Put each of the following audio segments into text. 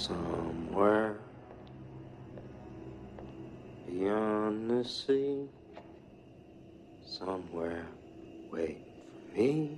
Somewhere beyond the sea, somewhere waiting for me.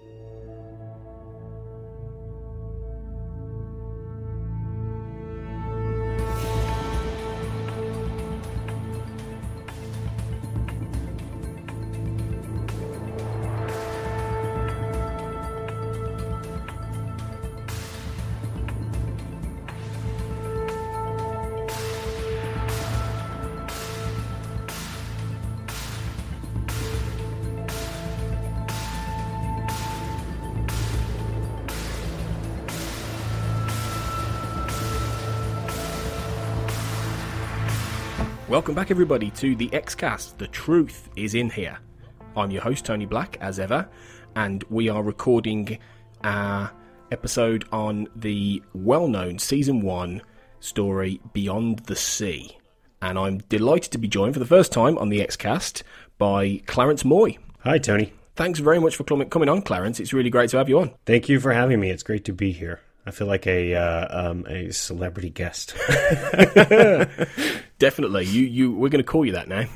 Welcome back, everybody, to the X-Cast. The truth is in here. I'm your host, Tony Black, as ever, and we are recording our episode on the well-known Season 1 story, Beyond the Sea. And I'm delighted to be joined for the first time on the X-Cast by Clarence Moy. Hi, Tony. Thanks very much for coming on, Clarence. It's really great to have you on. Thank you for having me. It's great to be here. I feel like a celebrity guest. Definitely. We're going to call you that now.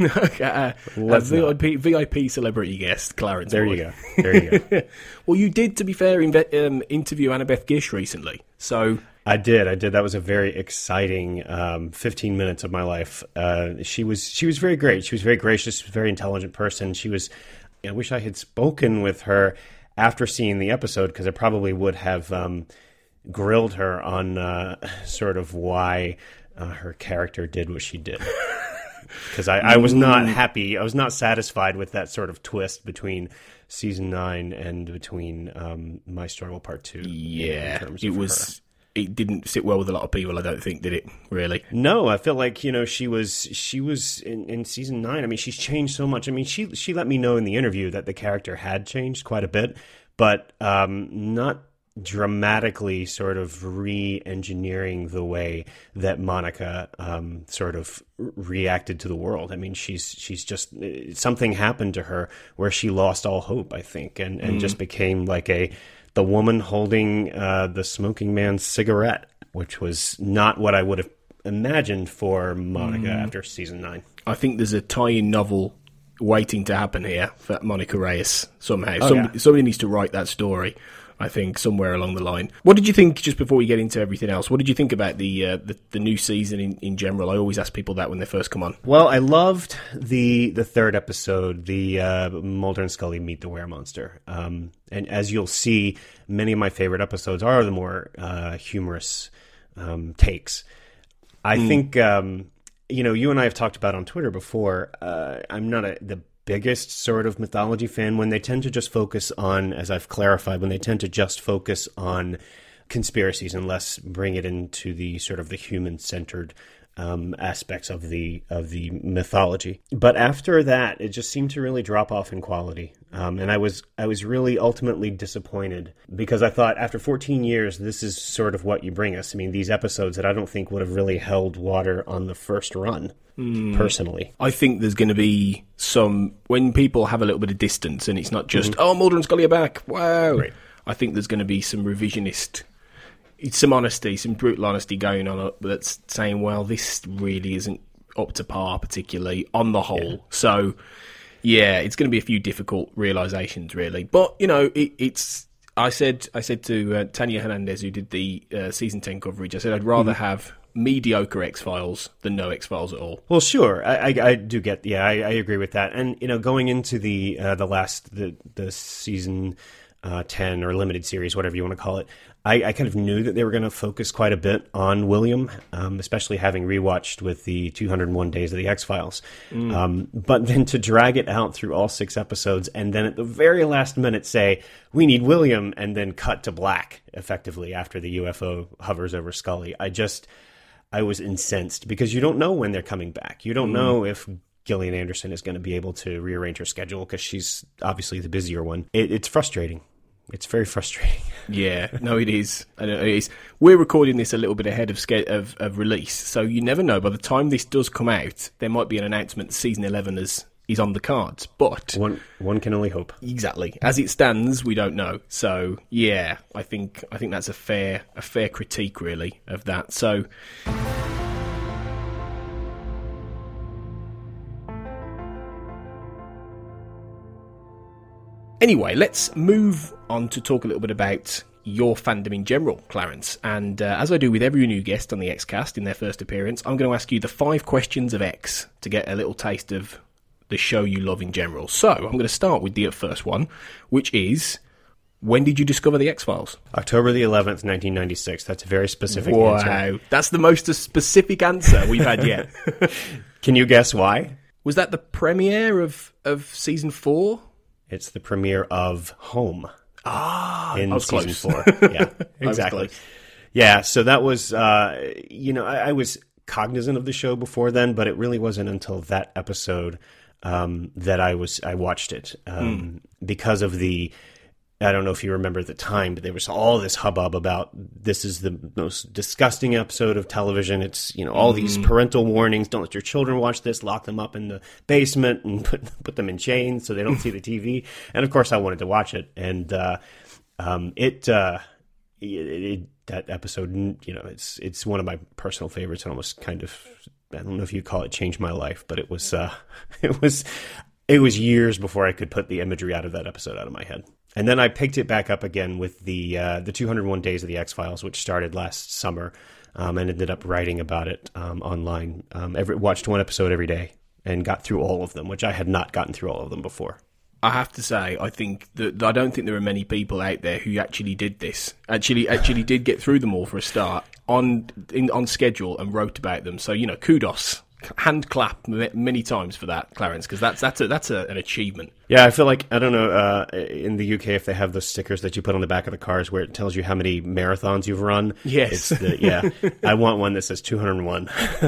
VIP celebrity guest, Clarence. There you go. Well, you did, to be fair, interview Annabeth Gish recently. So I did. That was a very exciting 15 minutes of my life. She was very great. She was very gracious, very intelligent person. I wish I had spoken with her after seeing the episode, because I probably would have grilled her on sort of why her character did what she did. Because I was not happy. I was not satisfied with that sort of twist between Season 9 and between My Struggle Part 2. Yeah, it didn't sit well with a lot of people, I don't think, did it, really? No, I feel like, she was in Season 9. I mean, she's changed so much. I mean, she let me know in the interview that the character had changed quite a bit, but not dramatically sort of re-engineering the way that Monica sort of reacted to the world. I mean, she's just, something happened to her where she lost all hope, I think, and just became like the woman holding the smoking man's cigarette, which was not what I would have imagined for Monica after Season 9. I think there's a tie-in novel waiting to happen here for Monica Reyes somehow. Somebody needs to write that story, I think, somewhere along the line. What did you think, just before we get into everything else, what did you think about the new season in general? I always ask people that when they first come on. Well, I loved the third episode, the Mulder and Scully meet the weremonster. And as you'll see, many of my favorite episodes are the more humorous takes. I think, you and I have talked about on Twitter before, I'm not the biggest sort of mythology fan when they tend to just focus on, as I've clarified, when they tend to just focus on conspiracies and less bring it into the sort of the human-centered aspects of the mythology. But after that, it just seemed to really drop off in quality. And I was really ultimately disappointed, because I thought after 14 years, this is sort of what you bring us. I mean, these episodes that I don't think would have really held water on the first run. Personally, I think there's going to be when people have a little bit of distance and it's not just Mulder and Scully are back, wow. Right. I think there's going to be some revisionist, some honesty, some brutal honesty going on that's saying, well, this really isn't up to par, particularly on the whole. Yeah. So yeah, it's going to be a few difficult realizations, really. But it's. I said to Tanya Hernandez, who did the season 10 coverage, I said I'd rather have mediocre X-Files than no X-Files at all. Well, sure, I do get. Yeah, I agree with that. And going into the season 10 or limited series, whatever you want to call it, I kind of knew that they were going to focus quite a bit on William, especially having rewatched with the 201 Days of the X-Files. But then to drag it out through all 6 episodes and then at the very last minute say, we need William, and then cut to black, effectively, after the UFO hovers over Scully. I was incensed, because you don't know when they're coming back. You don't know if Gillian Anderson is going to be able to rearrange her schedule, because she's obviously the busier one. It's frustrating. It's very frustrating. Yeah, no, it is. I know it is. We're recording this a little bit ahead of release, so you never know. By the time this does come out, there might be an announcement that season 11 has is on the cards. But one can only hope. exactly, as it stands, we don't know. So yeah, I think that's a fair critique, really, of that. So. Anyway, let's move on to talk a little bit about your fandom in general, Clarence. And as I do with every new guest on the Xcast in their first appearance, I'm going to ask you the 5 questions of X to get a little taste of the show you love in general. So I'm going to start with the first one, which is, when did you discover the X-Files? October the 11th, 1996. That's a very specific Wow, answer. that's the most specific answer we've had yet. Can you guess why? Was that the premiere of season 4? It's the premiere of Home. In I was season close. 4. Yeah, I was exactly. close. Yeah, so that was, I was cognizant of the show before then, but it really wasn't until that episode that I watched it. Because of I don't know if you remember at the time, but there was all this hubbub about this is the most disgusting episode of television. It's, all these parental warnings. Don't let your children watch this. Lock them up in the basement and put them in chains so they don't see the TV. And of course, I wanted to watch it. And that episode, it's one of my personal favorites. And almost kind of, I don't know if you'd call it changed my life, but it was years before I could put the imagery out of that episode out of my head. And then I picked it back up again with the 201 Days of the X-Files, which started last summer, and ended up writing about it online. Watched one episode every day and got through all of them, which I had not gotten through all of them before. I have to say, I don't think there are many people out there who actually did this. Actually did get through them all for a start on schedule and wrote about them. So kudos. Hand clap many times for that, Clarence, because that's an achievement. Yeah, I feel like, I don't know, in the UK if they have those stickers that you put on the back of the cars where it tells you how many marathons you've run. Yes. I want one that says 201.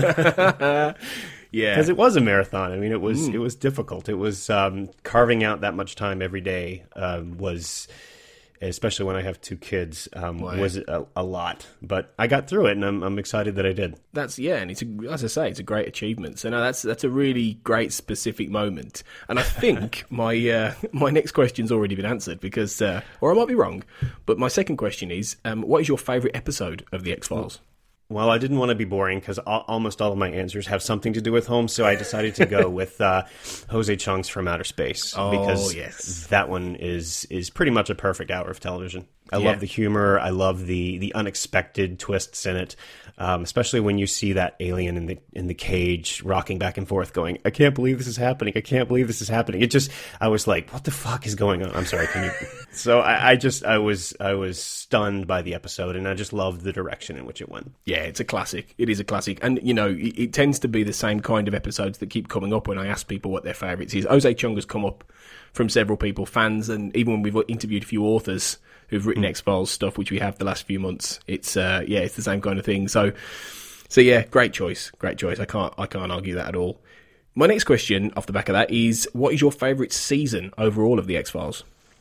Yeah, because it was a marathon. I mean, it was difficult. It was carving out that much time every day was. Especially when I have 2 kids, was a lot. But I got through it, and I'm excited that I did. And as I say, it's a great achievement. So no, that's a really great specific moment. And I think my next question's already been answered because, or I might be wrong, but my second question is, what is your favourite episode of the X-Files? Well, I didn't want to be boring because almost all of my answers have something to do with home, so I decided to go with Jose Chung's From Outer Space. Because yes. That one is pretty much a perfect hour of television. I love the humor. I love the unexpected twists in it, especially when you see that alien in the cage rocking back and forth, going, "I can't believe this is happening. I can't believe this is happening." I was like, "What the fuck is going on?" I'm sorry. Can you? So I was stunned by the episode, and I just loved the direction in which it went. Yeah, it's a classic. It is a classic, and it tends to be the same kind of episodes that keep coming up when I ask people what their favourites is. Jose Chung has come up from several people, fans, and even when we've interviewed a few authors who've written X-Files stuff, which we have the last few months. It's it's the same kind of thing. So yeah, great choice. I can't argue that at all. My next question off the back of that is, what is your favourite season overall of the X-Files?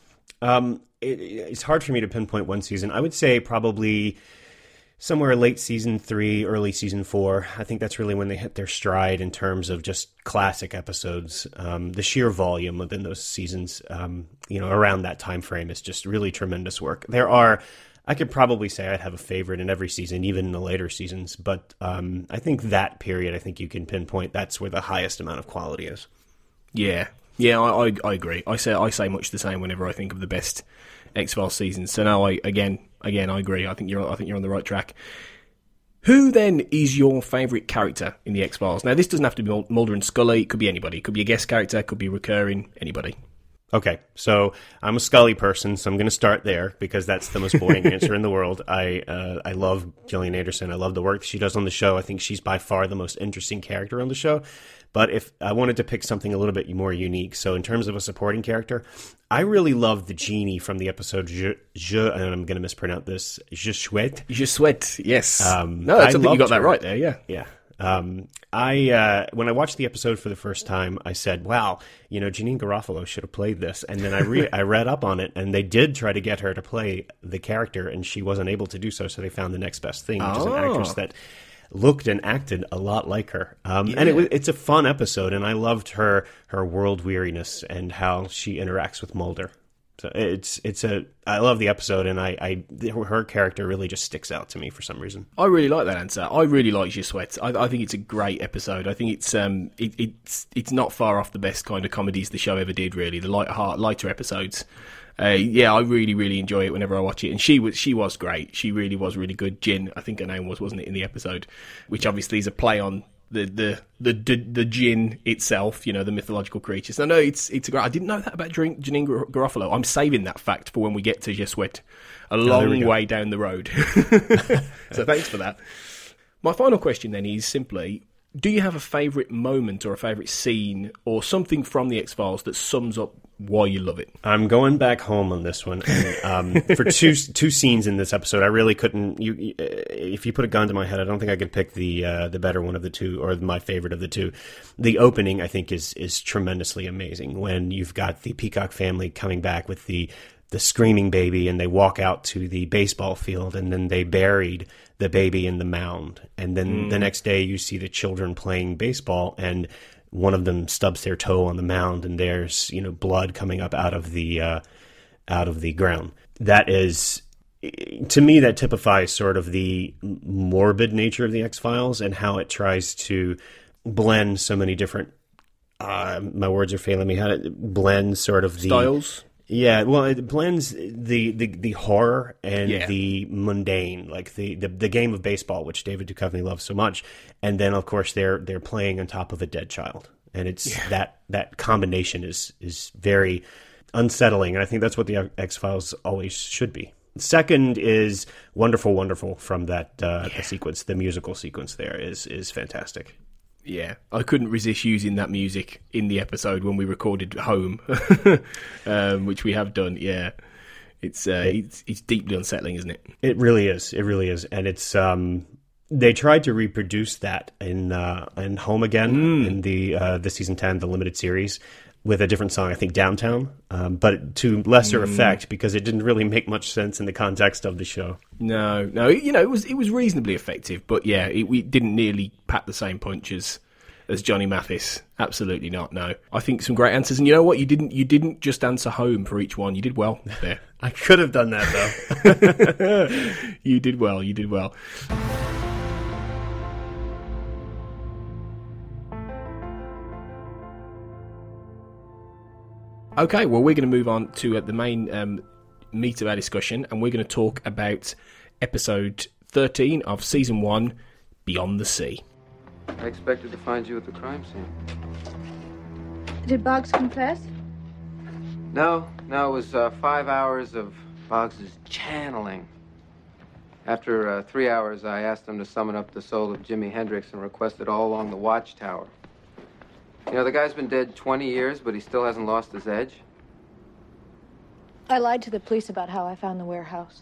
It's hard for me to pinpoint one season. I would say probably somewhere late season 3, early season 4. I think that's really when they hit their stride in terms of just classic episodes. The sheer volume within those seasons, around that time frame is just really tremendous work. I could probably say I'd have a favorite in every season, even in the later seasons. But I think that period, I think you can pinpoint that's where the highest amount of quality is. Yeah, I agree. I say much the same whenever I think of the best X-Files seasons. So now I agree. I think you're on the right track. Who then is your favourite character in the X-Files? Now, this doesn't have to be Mulder and Scully. It could be anybody. It could be a guest character. It could be recurring. Anybody. Okay, so I'm a Scully person, so I'm going to start there because that's the most boring answer in the world. I love Gillian Anderson. I love the work she does on the show. I think she's by far the most interesting character on the show. But if I wanted to pick something a little bit more unique, so in terms of a supporting character, I really love the genie from the episode and I'm going to mispronounce this, Je Souhaite. Je Souhaite, yes. No, I think you got that right there, yeah. Yeah. When I watched the episode for the first time, I said, wow, Janine Garofalo should have played this. And then I read up on it, and they did try to get her to play the character, and she wasn't able to do so, so they found the next best thing, which is an actress that looked and acted a lot like her. And it's a fun episode, and I loved her world weariness and how she interacts with Mulder. So I love the episode, and her character really just sticks out to me for some reason. I really like that answer. I really like Je Souhaite. I think it's a great episode. I think it's not far off the best kind of comedies the show ever did. Really, the lighter episodes. I really, really enjoy it whenever I watch it. And she was great. She really was really good. Jin, I think her name wasn't it, in the episode, which obviously is a play on the Jinn itself, the mythological creatures. No, it's a great. I didn't know that about Janine Garofalo. I'm saving that fact for when we get to Je Souhaite, a long way down the road. So thanks for that. My final question then is simply, do you have a favourite moment or a favourite scene or something from the X-Files that sums up why you love it? I'm going back home on this one. And, for two scenes in this episode, I really couldn't. If you put a gun to my head, I don't think I could pick the better one of the two, or my favorite of the two. The opening, I think, is tremendously amazing when you've got the Peacock family coming back with the screaming baby, and they walk out to the baseball field, and then they buried the baby in the mound, and then the next day you see the children playing baseball, and one of them stubs their toe on the mound, and there's blood coming up out of the ground. That is, to me, that typifies sort of the morbid nature of the X-Files and how it tries to blend so many different. My words are failing me. How to blend sort of the styles. Yeah, well, it blends the horror and the mundane, like the game of baseball, which David Duchovny loves so much, and then of course they're playing on top of a dead child, and it's that combination is very unsettling, and I think that's what the X-Files always should be. Second is Wonderful, Wonderful from that the sequence, the musical sequence there is fantastic. Yeah, I couldn't resist using that music in the episode when we recorded home, which we have done. Yeah, it's deeply unsettling, isn't it? It really is. It really is, and it's they tried to reproduce that in Home Again in the season 10, the limited series, with a different song, I think Downtown, but to lesser effect because it didn't really make much sense in the context of the show. No, it was reasonably effective, but yeah, we didn't nearly pack the same punch as Johnny Mathis. Absolutely not. No, I think some great answers, and you know what? You didn't just answer Home for each one. You did well there. I could have done that though. You did well. You did well. Okay, well, we're going to move on to the main meat of our discussion, and we're going to talk about episode 13 of season 1, Beyond the Sea. I expected to find you at the crime scene. Did Boggs confess? No, it was 5 hours of Boggs' channeling. After 3 hours, I asked him to summon up the soul of Jimi Hendrix and request it all along the watchtower. The guy's been dead 20 years, but he still hasn't lost his edge. I lied to the police about how I found the warehouse.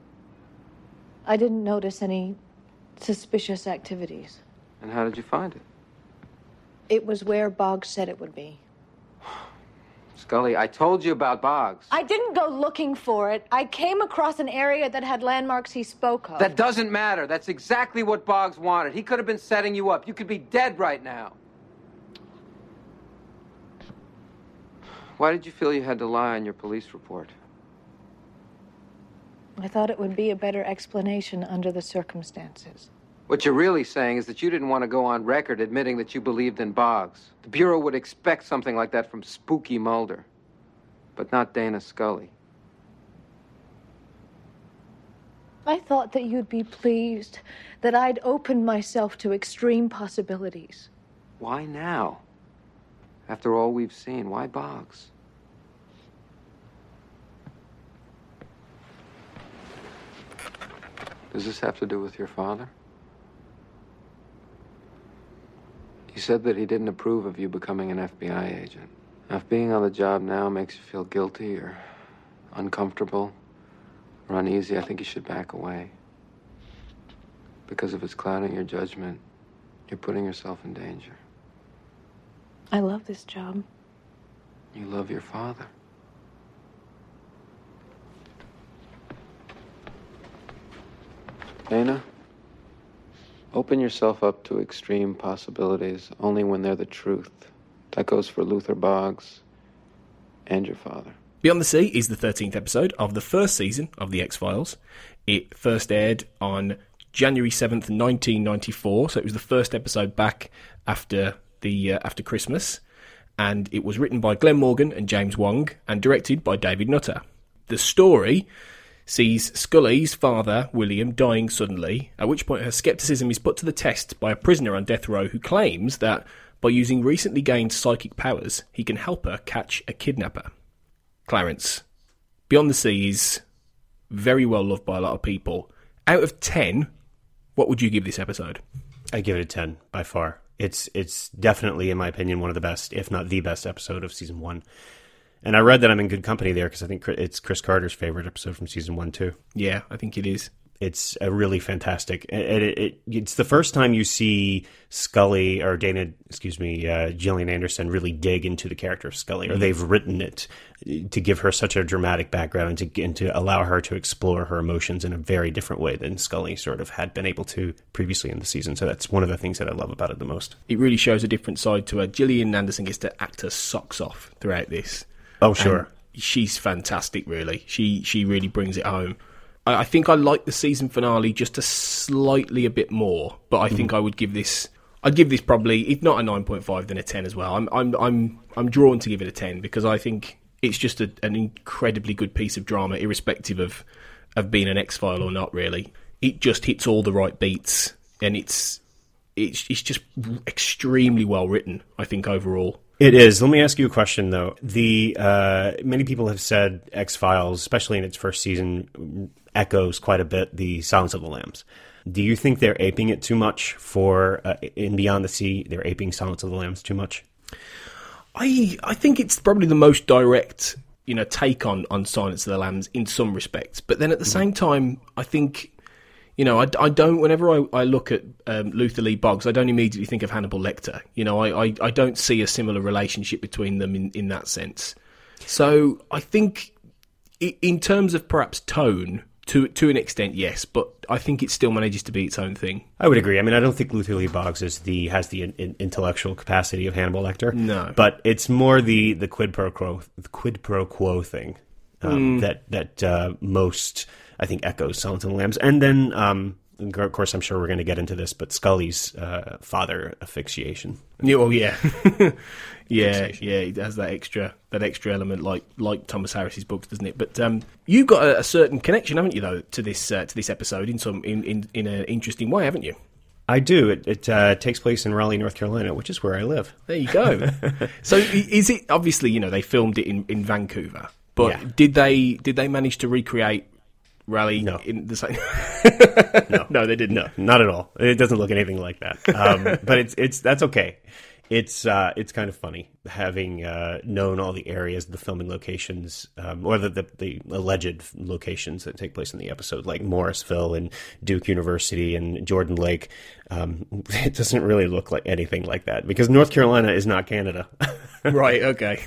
I didn't notice any suspicious activities. And how did you find it? It was where Boggs said it would be. Scully, I told you about Boggs. I didn't go looking for it. I came across an area that had landmarks he spoke of. That doesn't matter. That's exactly what Boggs wanted. He could have been setting you up. You could be dead right now. Why did you feel you had to lie on your police report? I thought it would be a better explanation under the circumstances. What you're really saying is that you didn't want to go on record admitting that you believed in Boggs. The Bureau would expect something like that from Spooky Mulder, but not Dana Scully. I thought that you'd be pleased that I'd opened myself to extreme possibilities. Why now? After all we've seen, why Boggs? Does this have to do with your father? He said that he didn't approve of you becoming an FBI agent. Now, if being on the job now makes you feel guilty or uncomfortable or uneasy, I think you should back away. Because if it's clouding your judgment, you're putting yourself in danger. I love this job. You love your father. Dana, Open yourself up to extreme possibilities only when they're the truth. That goes for Luther Boggs and your father. Beyond the Sea is the 13th episode of the first season of The X-Files. It first aired on January 7th, 1994, so it was the first episode back after Christmas, and it was written by Glenn Morgan and James Wong and directed by David Nutter. The story sees Scully's father, William, dying suddenly, at which point her scepticism is put to the test by a prisoner on death row who claims that by using recently gained psychic powers, he can help her catch a kidnapper. Clarence, Beyond the Sea is very well loved by a lot of people. Out of 10, what would you give this episode? I give it a 10 by far. It's definitely, in my opinion, one of the best, if not the best episode of season 1. And I read that I'm in good company there because I think it's Chris Carter's favorite episode from season 1 too. Yeah, I think it is. It's a really fantastic. It's the first time you see Scully or Gillian Anderson really dig into the character of Scully, or they've written it to give her such a dramatic background and to allow her to explore her emotions in a very different way than Scully sort of had been able to previously in the season. So that's one of the things that I love about it the most. It really shows a different side to her. Gillian Anderson gets to act her socks off throughout this. Oh, sure. And she's fantastic, really. She really brings it home. I think I like the season finale just slightly a bit more, but I think I'd give this probably, if not a 9.5, then a 10 as well. I'm drawn to give it a 10 because I think it's just an incredibly good piece of drama, irrespective of being an X-File or not. Really, it just hits all the right beats, and it's just extremely well written, I think, overall. It is. Let me ask you a question, though. Many people have said X-Files, especially in its first season, echoes quite a bit the Silence of the Lambs. Do you think they're aping it too much for in Beyond the Sea? They're aping Silence of the Lambs too much? I think it's probably the most direct, take on Silence of the Lambs in some respects. But then at the same time, I think, I don't. Whenever I look at Luther Lee Boggs, I don't immediately think of Hannibal Lecter. I don't see a similar relationship between them in that sense. So I think, in terms of perhaps tone, to an extent, yes, but I think it still manages to be its own thing. I would agree. I mean, I don't think Luther Lee Boggs has the intellectual capacity of Hannibal Lecter. No, but it's more the quid pro quo thing that most, I think, echoes Silence of the Lambs. And then, of course, I'm sure we're going to get into this, but Scully's father asphyxiation. Oh yeah, yeah. It has that extra element, like Thomas Harris's books, doesn't it? But you've got a certain connection, haven't you, though, to this episode in an interesting way, haven't you? I do. It takes place in Raleigh, North Carolina, which is where I live. There you go. So is it obviously they filmed it in Vancouver, but did they manage to recreate Raleigh? No. In the same? No, they didn't. No, not at all. It doesn't look anything like that. But that's okay. It's kind of funny having known all the areas, the filming locations, or the alleged locations that take place in the episode, like Morrisville and Duke University and Jordan Lake. It doesn't really look like anything like that because North Carolina is not Canada. Right. Okay.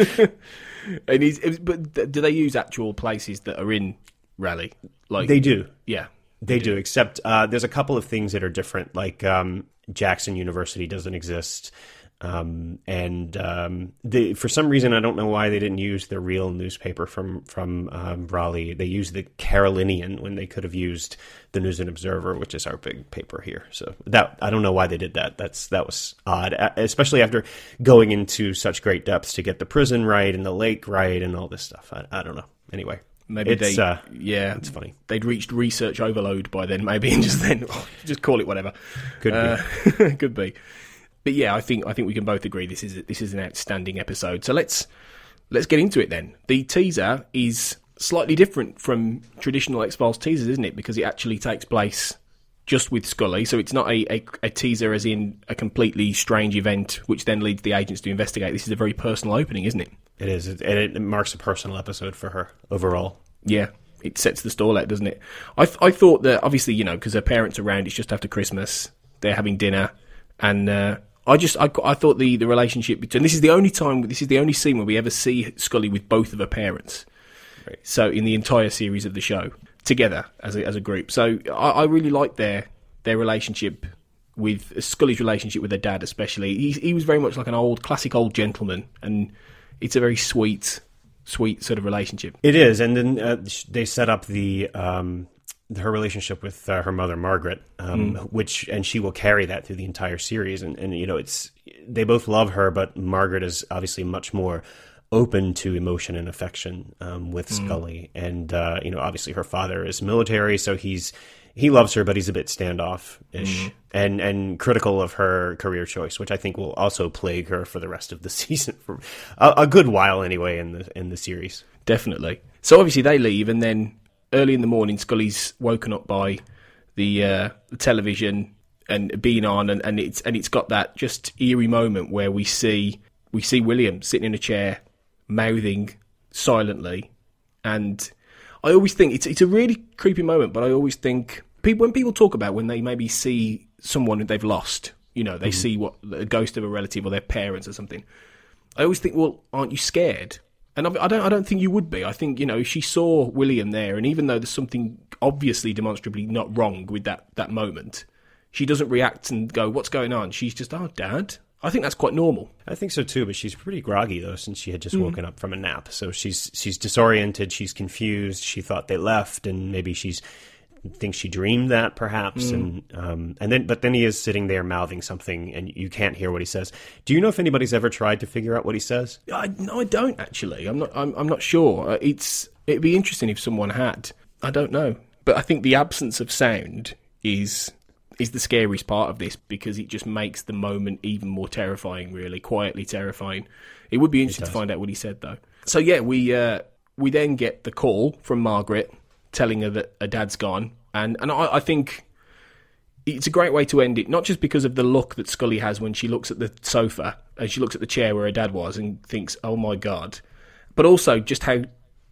But do they use actual places that are in Raleigh? Like they do. Yeah. They do, except there's a couple of things that are different, like Jackson University doesn't exist, and for some reason, I don't know why they didn't use the real newspaper from Raleigh. They used the Carolinian when they could have used the News and Observer, which is our big paper here. So that I don't know why they did that. That was odd, especially after going into such great depths to get the prison right and the lake right and all this stuff. I don't know. Anyway. Maybe it's funny. They'd reached research overload by then, maybe, and just call it whatever. Could be, could be. But yeah, I think we can both agree this is an outstanding episode. So let's get into it then. The teaser is slightly different from traditional X-Files teasers, isn't it? Because it actually takes place just with Scully, so it's not a teaser as in a completely strange event, which then leads the agents to investigate. This is a very personal opening, isn't it? It is, and it marks a personal episode for her overall. Yeah, it sets the stall out, doesn't it? I thought that, obviously, because her parents are around, it's just after Christmas, they're having dinner, and I thought the relationship between... This is the only scene where we ever see Scully with both of her parents. Right. So, in the entire series of the show, together, as a group. So, I really liked their their relationship with Scully's relationship with her dad, especially. He was very much like an classic old gentleman, and it's a very sweet sort of relationship. It is, and then they set up her relationship with her mother Margaret, and she will carry that through the entire series. And they both love her, but Margaret is obviously much more open to emotion and affection with Scully. And obviously her father is military, so he loves her, but he's a bit standoffish and critical of her career choice, which I think will also plague her for the rest of the season for a good while anyway in the series. Definitely. So obviously they leave, and then early in the morning, Scully's woken up by the television and being on, and it's got that just eerie moment where we see William sitting in a chair, mouthing silently, and I always think it's a really creepy moment. But I always think when people talk about when they maybe see someone that they've lost, they see a ghost of a relative or their parents or something. I always think, well, aren't you scared? And I don't think you would be. I think, if she saw William there, and even though there's something obviously demonstrably not wrong with that moment, she doesn't react and go, what's going on? She's just, oh, Dad. I think that's quite normal. I think so too, but she's pretty groggy, though, since she had just woken up from a nap. So she's disoriented, she's confused, she thought they left, and maybe thinks she dreamed that, perhaps. And then he is sitting there mouthing something, and you can't hear what he says. Do you know if anybody's ever tried to figure out what he says? No, I don't, actually. I'm not sure. It'd be interesting if someone had. I don't know. But I think the absence of sound is the scariest part of this, because it just makes the moment even more terrifying, really, quietly terrifying. It would be interesting to find out what he said, though. So, yeah, we then get the call from Margaret telling her that her dad's gone. And I think it's a great way to end it, not just because of the look that Scully has when she looks at the sofa and she looks at the chair where her dad was and thinks, oh, my God, but also just how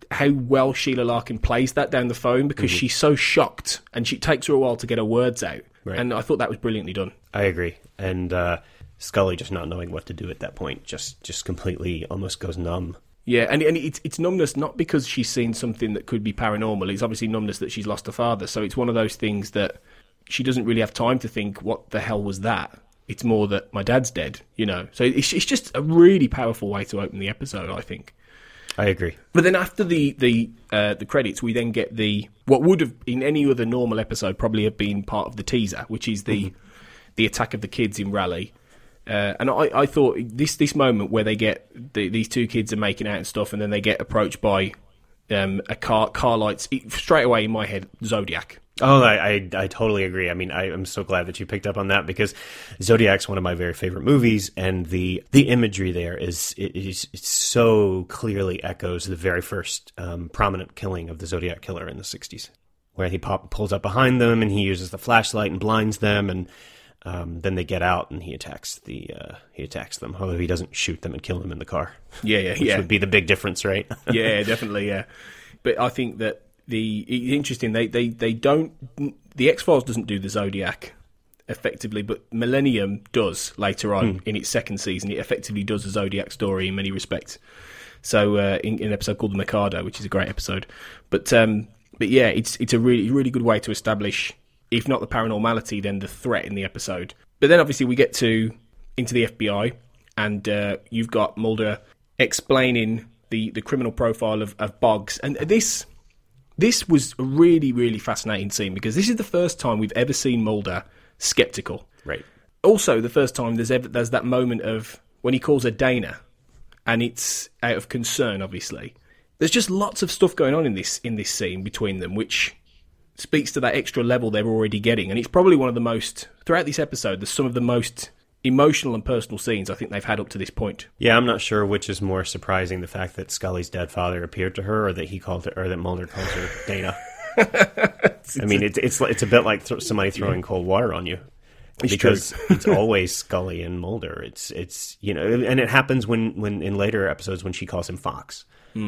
well Sheila Larkin plays that down the phone, because she's so shocked and it takes her a while to get her words out. Right. And I thought that was brilliantly done. I agree. And Scully just not knowing what to do at that point just completely almost goes numb. Yeah, and it's numbness not because she's seen something that could be paranormal. It's obviously numbness that she's lost her father. So it's one of those things that she doesn't really have time to think, what the hell was that? It's more that my dad's dead, So it's just a really powerful way to open the episode, I think. I agree. But then after the credits, we then get what would have in any other normal episode probably have been part of the teaser, which is the attack of the kids in Raleigh. And I thought this moment where they get these two kids are making out and stuff, and then they get approached by a car lights, straight away in my head, Zodiac. Oh, I totally agree. I mean, I'm so glad that you picked up on that, because Zodiac's one of my very favorite movies, and the imagery there it so clearly echoes the very first prominent killing of the Zodiac killer in the 60s, where he pulls up behind them and he uses the flashlight and blinds them, and then they get out and he attacks them. Although he doesn't shoot them and kill them in the car. Which would be the big difference, right? Yeah, definitely. Yeah, but I think that it's interesting. They don't. The X-Files doesn't do the Zodiac effectively, but Millennium does later on in its second season. It effectively does a Zodiac story in many respects. So in an episode called The Mikado, which is a great episode, but yeah, it's a really really good way to establish, if not the paranormality, then the threat in the episode. But then obviously we get into the FBI, and you've got Mulder explaining the criminal profile of Boggs, and this was a really, really fascinating scene, because this is the first time we've ever seen Mulder sceptical. Right. Also, the first time there's that moment of when he calls her Dana, and it's out of concern, obviously. There's just lots of stuff going on in this scene between them, which speaks to that extra level they're already getting. And it's probably one of the most, throughout this episode, there's some of the most emotional and personal scenes I think they've had up to this point. Yeah, I'm not sure which is more surprising, the fact that Scully's dead father appeared to her, or that that Mulder calls her Dana. I mean, it's a bit like somebody throwing cold water on you, because it's always Scully and Mulder. It's and it happens when in later episodes when she calls him Fox.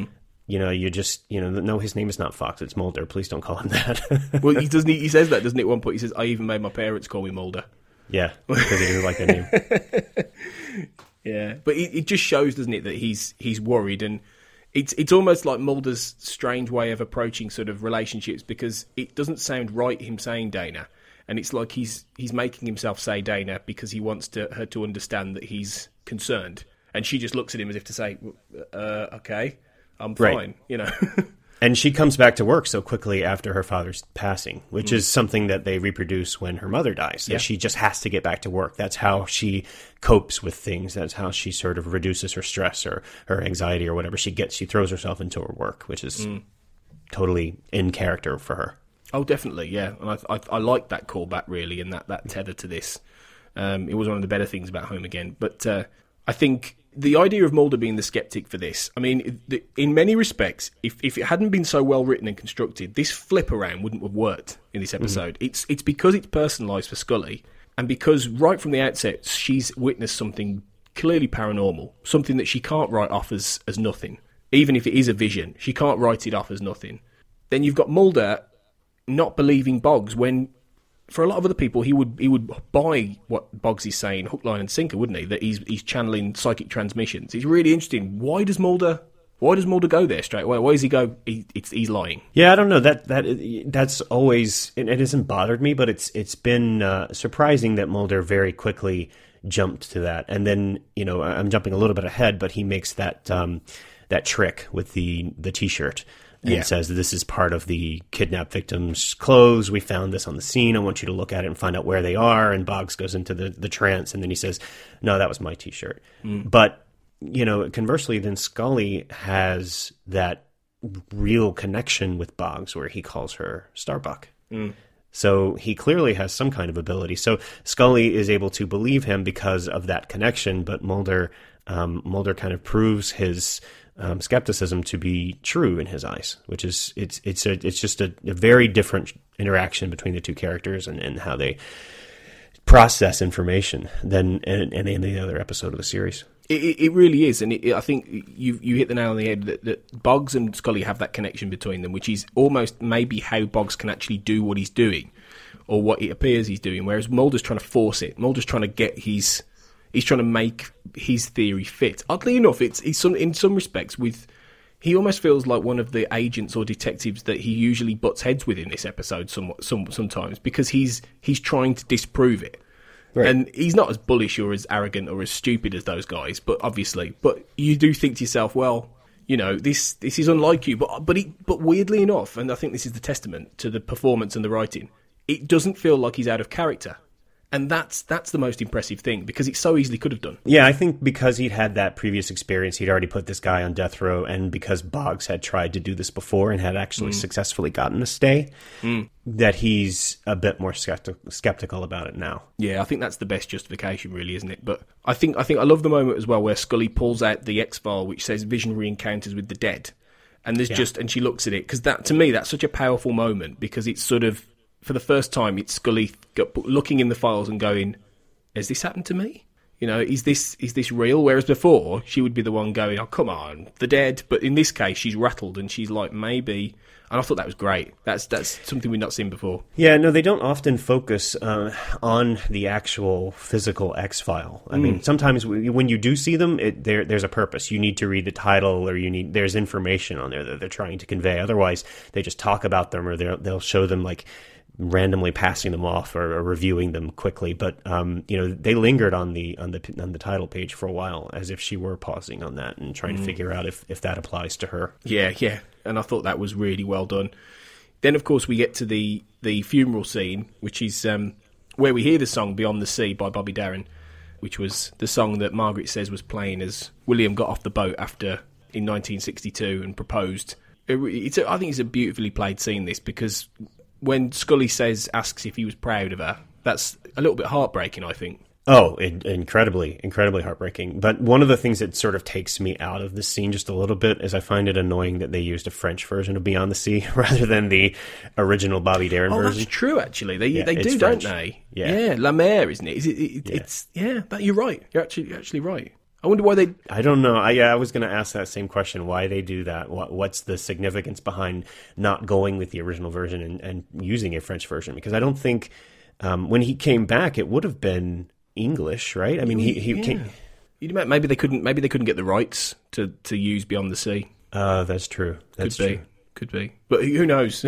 No, his name is not Fox, it's Mulder. Please don't call him that. Well, he says that, doesn't he, at one point? He says, I even made my parents call me Mulder. Yeah, because he doesn't like the name. Yeah, but it just shows, doesn't it, that he's worried, and it's almost like Mulder's strange way of approaching sort of relationships, because it doesn't sound right, him saying Dana, And it's like he's making himself say Dana because he wants her to understand that he's concerned. And she just looks at him as if to say, okay, I'm fine, Right. you know. And she comes back to work so quickly after her father's passing, which is something that they reproduce when her mother dies. Yeah. She just has to get back to work. That's how she copes with things. That's how she sort of reduces her stress or her anxiety or whatever she gets. She throws herself into her work, which is totally in character for her. Oh, definitely, yeah. And I like that callback, really, and that tether to this. It was one of the better things about Home Again. But I think the idea of Mulder being the skeptic for this, I mean, in many respects, if it hadn't been so well written and constructed, this flip around wouldn't have worked in this episode. It's because it's personalised for Scully, and because right from the outset, she's witnessed something clearly paranormal, something that she can't write off as nothing. Even if it is a vision, she can't write it off as nothing. Then you've got Mulder not believing Boggs when, for a lot of other people, he would buy what Boggs is saying, hook, line, and sinker, wouldn't he? That he's channeling psychic transmissions. It's really interesting. Why does Mulder go there straight away? Why does he go? He's lying. Yeah, I don't know. That's always it hasn't bothered me, but it's been surprising that Mulder very quickly jumped to that. And then I'm jumping a little bit ahead, but he makes that trick with the T-shirt. And says that this is part of the kidnapped victim's clothes. We found this on the scene. I want you to look at it and find out where they are. And Boggs goes into the trance, and then he says, no, that was my T-shirt. But, conversely, then Scully has that real connection with Boggs where he calls her Starbuck. So he clearly has some kind of ability. So Scully is able to believe him because of that connection, but Mulder kind of proves his skepticism to be true in his eyes, which is it's just a very different interaction between the two characters and how they process information than in any other episode of the series. It really is, and I think you hit the nail on the head that Boggs and Scully have that connection between them, which is almost maybe how Boggs can actually do what he's doing, or what it appears he's doing, whereas Mulder's trying to force it. Mulder's trying to get he's trying to make his theory fit. Oddly enough, in some respects, he almost feels like one of the agents or detectives that he usually butts heads with in this episode sometimes, because he's trying to disprove it. Right. And he's not as bullish or as arrogant or as stupid as those guys, but you do think to yourself, well, this is unlike you, but weirdly enough, and I think this is the testament to the performance and the writing, it doesn't feel like he's out of character. And that's the most impressive thing, because it so easily could have done. Yeah, I think because he'd had that previous experience, he'd already put this guy on death row, and because Boggs had tried to do this before and had actually successfully gotten a stay, that he's a bit more skeptical about it now. Yeah, I think that's the best justification, really, isn't it? But I think I love the moment as well where Scully pulls out the X-File, which says visionary encounters with the dead, and and she looks at it, because that, to me, that's such a powerful moment, because it's sort of, for the first time, it's Scully looking in the files and going, has this happened to me? Is this real? Whereas before, she would be the one going, oh, come on, the dead. But in this case, she's rattled and she's like, maybe. And I thought that was great. That's something we've not seen before. Yeah, no, they don't often focus on the actual physical X-File. I mean, sometimes when you do see them, there's a purpose. You need to read the title, or there's information on there that they're trying to convey. Otherwise, they just talk about them, or they'll show them like randomly passing them off or reviewing them quickly, but they lingered on the title page for a while, as if she were pausing on that and trying to figure out if that applies to her. Yeah, and I thought that was really well done. Then, of course, we get to the funeral scene, which is where we hear the song "Beyond the Sea" by Bobby Darin, which was the song that Margaret says was playing as William got off the boat in 1962 and proposed. I think it's a beautifully played scene, this, because when Scully asks if he was proud of her, that's a little bit heartbreaking, I think. Oh, incredibly heartbreaking. But one of the things that sort of takes me out of this scene just a little bit is I find it annoying that they used a French version of Beyond the Sea rather than the original Bobby Darin version. Oh, that's true, actually. They do, French. Don't they? Yeah. La Mer, isn't it? It's you're right. You're actually right. I wonder why they... I don't know. I was going to ask that same question, why they do that. What's the significance behind not going with the original version and using a French version? Because I don't think when he came back, it would have been English, right? I mean, he came... Maybe they couldn't get the rights to use Beyond the Sea. That's true. That's true. Could be, but who knows?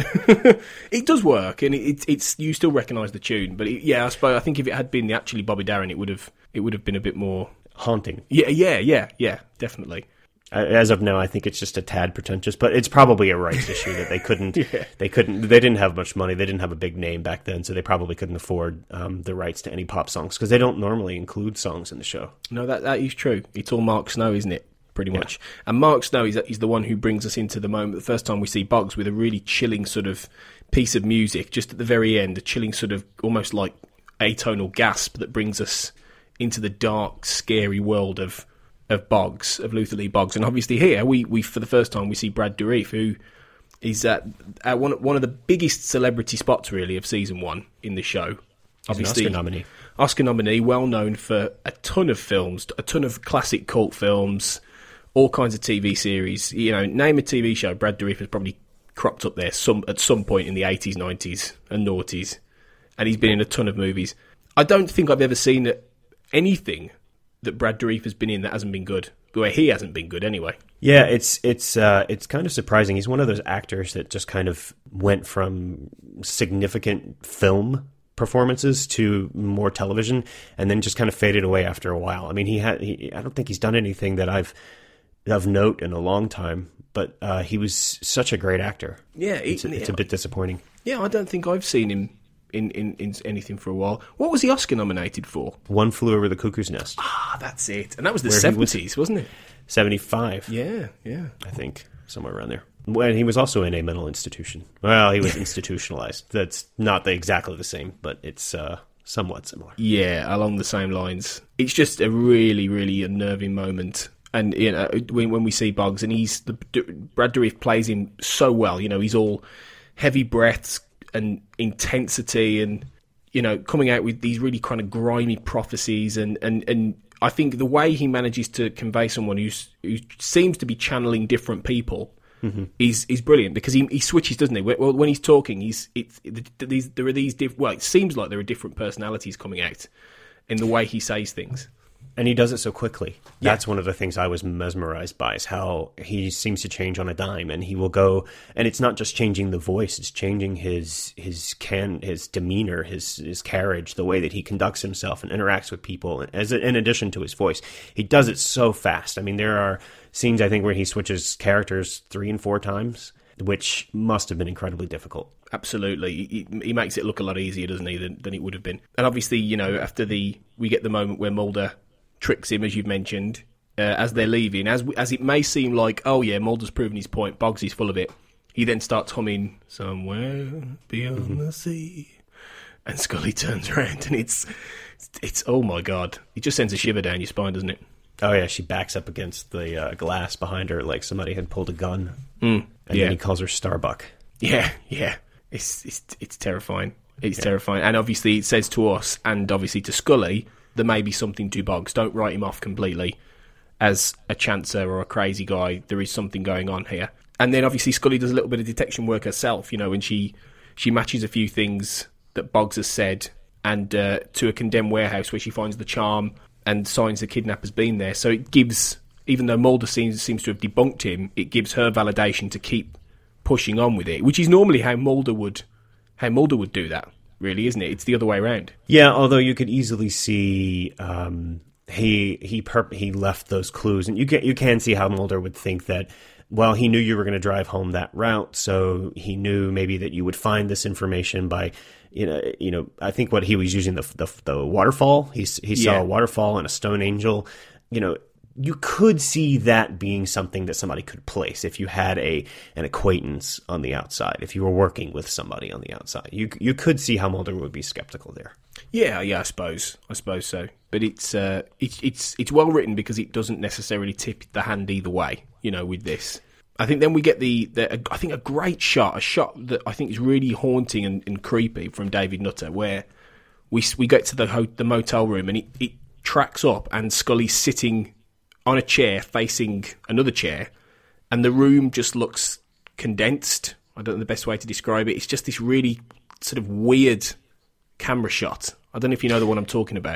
It does work, and it's you still recognise the tune. But I suppose I think if it had been actually Bobby Darin, it would have been a bit more haunting. Yeah, definitely. As of now, I think it's just a tad pretentious, but it's probably a rights issue that they couldn't. They didn't have much money. They didn't have a big name back then, so they probably couldn't afford the rights to any pop songs because they don't normally include songs in the show. No, that is true. It's all Mark Snow, isn't it? Pretty much. And Mark Snow is the one who brings us into the moment, the first time we see Boggs, with a really chilling sort of piece of music just at the very end, a chilling sort of almost like atonal gasp that brings us into the dark, scary world of Boggs, of Luther Lee Boggs. And obviously here, we for the first time, we see Brad Dourif, who is at one of the biggest celebrity spots, really, of season 1 in the show. Obviously, Oscar nominee, well known for a ton of films, a ton of classic cult films, all kinds of TV series. You know, name a TV show, Brad Dourif has probably cropped up there at some point in the 80s, 90s and noughties. And he's been in a ton of movies. I don't think I've ever seen anything that Brad Dourif has been in that hasn't been good. Where he hasn't been good anyway. Yeah, it's kind of surprising. He's one of those actors that just kind of went from significant film performances to more television and then just kind of faded away after a while. I mean, I don't think he's done anything that of note in a long time, but he was such a great actor. Yeah, it's a bit disappointing. Yeah, I don't think I've seen him in anything for a while. What was he Oscar nominated for? One Flew Over the Cuckoo's Nest. Ah, that's it. And that was the 70s, wasn't it? 75. Yeah. I think, somewhere around there. And he was also in a mental institution. Well, he was institutionalized. That's not exactly the same, but it's somewhat similar. Yeah, along the same lines. It's just a really, really unnerving moment. And you know, when we see Boggs, and Brad Dourif plays him so well. You know, he's all heavy breaths and intensity, and you know, coming out with these really kind of grimy prophecies, and I think the way he manages to convey someone who seems to be channeling different people is brilliant, because he switches, doesn't he? Well, when he's talking, there are these it seems like there are different personalities coming out in the way he says things. And he does it so quickly. That's one of the things I was mesmerized by, is how he seems to change on a dime, and he will go, and it's not just changing the voice, it's changing his demeanor, his carriage, the way that he conducts himself and interacts with people, in addition to his voice. He does it so fast. I mean, there are scenes, I think, where he switches characters 3 and 4 times, which must have been incredibly difficult. Absolutely. He makes it look a lot easier, doesn't he, than it would have been. And obviously, you know, after we get the moment where Mulder tricks him, as you've mentioned, as they're leaving, as it may seem like, oh yeah, Mulder's proven his point, Boggs is full of it, he then starts humming "Somewhere Beyond the Sea," and Scully turns around, and it's oh my god, it just sends a shiver down your spine, doesn't it? Oh yeah, she backs up against the glass behind her like somebody had pulled a gun, and then he calls her Starbuck. Yeah, it's terrifying. It's terrifying, and obviously it says to us, and obviously to Scully, there may be something to Boggs. Don't write him off completely as a chancer or a crazy guy. There is something going on here. And then obviously Scully does a little bit of detection work herself, you know, when she matches a few things that Boggs has said, and to a condemned warehouse where she finds the charm and signs the kidnapper's been there. So it gives, even though Mulder seems to have debunked him, it gives her validation to keep pushing on with it, which is normally how Mulder would do that. Really, isn't it? It's the other way around. Yeah, although you could easily see he left those clues, and you can see how Mulder would think that, well, he knew you were going to drive home that route, so he knew maybe that you would find this information by, you know. I think what he was using the waterfall. He saw a waterfall and a stone angel. You know, you could see that being something that somebody could place if you had an acquaintance on the outside, if you were working with somebody on the outside. You could see how Mulder would be skeptical there. Yeah, I suppose so. But it's well written, because it doesn't necessarily tip the hand either way, you know, with this. I think then we get I think a great shot, a shot that I think is really haunting and creepy from David Nutter, where we get to the motel room, and it tracks up, and Scully's sitting on a chair facing another chair, and the room just looks condensed. I don't know the best way to describe it. It's just this really sort of weird camera shot. I don't know if you know the one I'm talking about.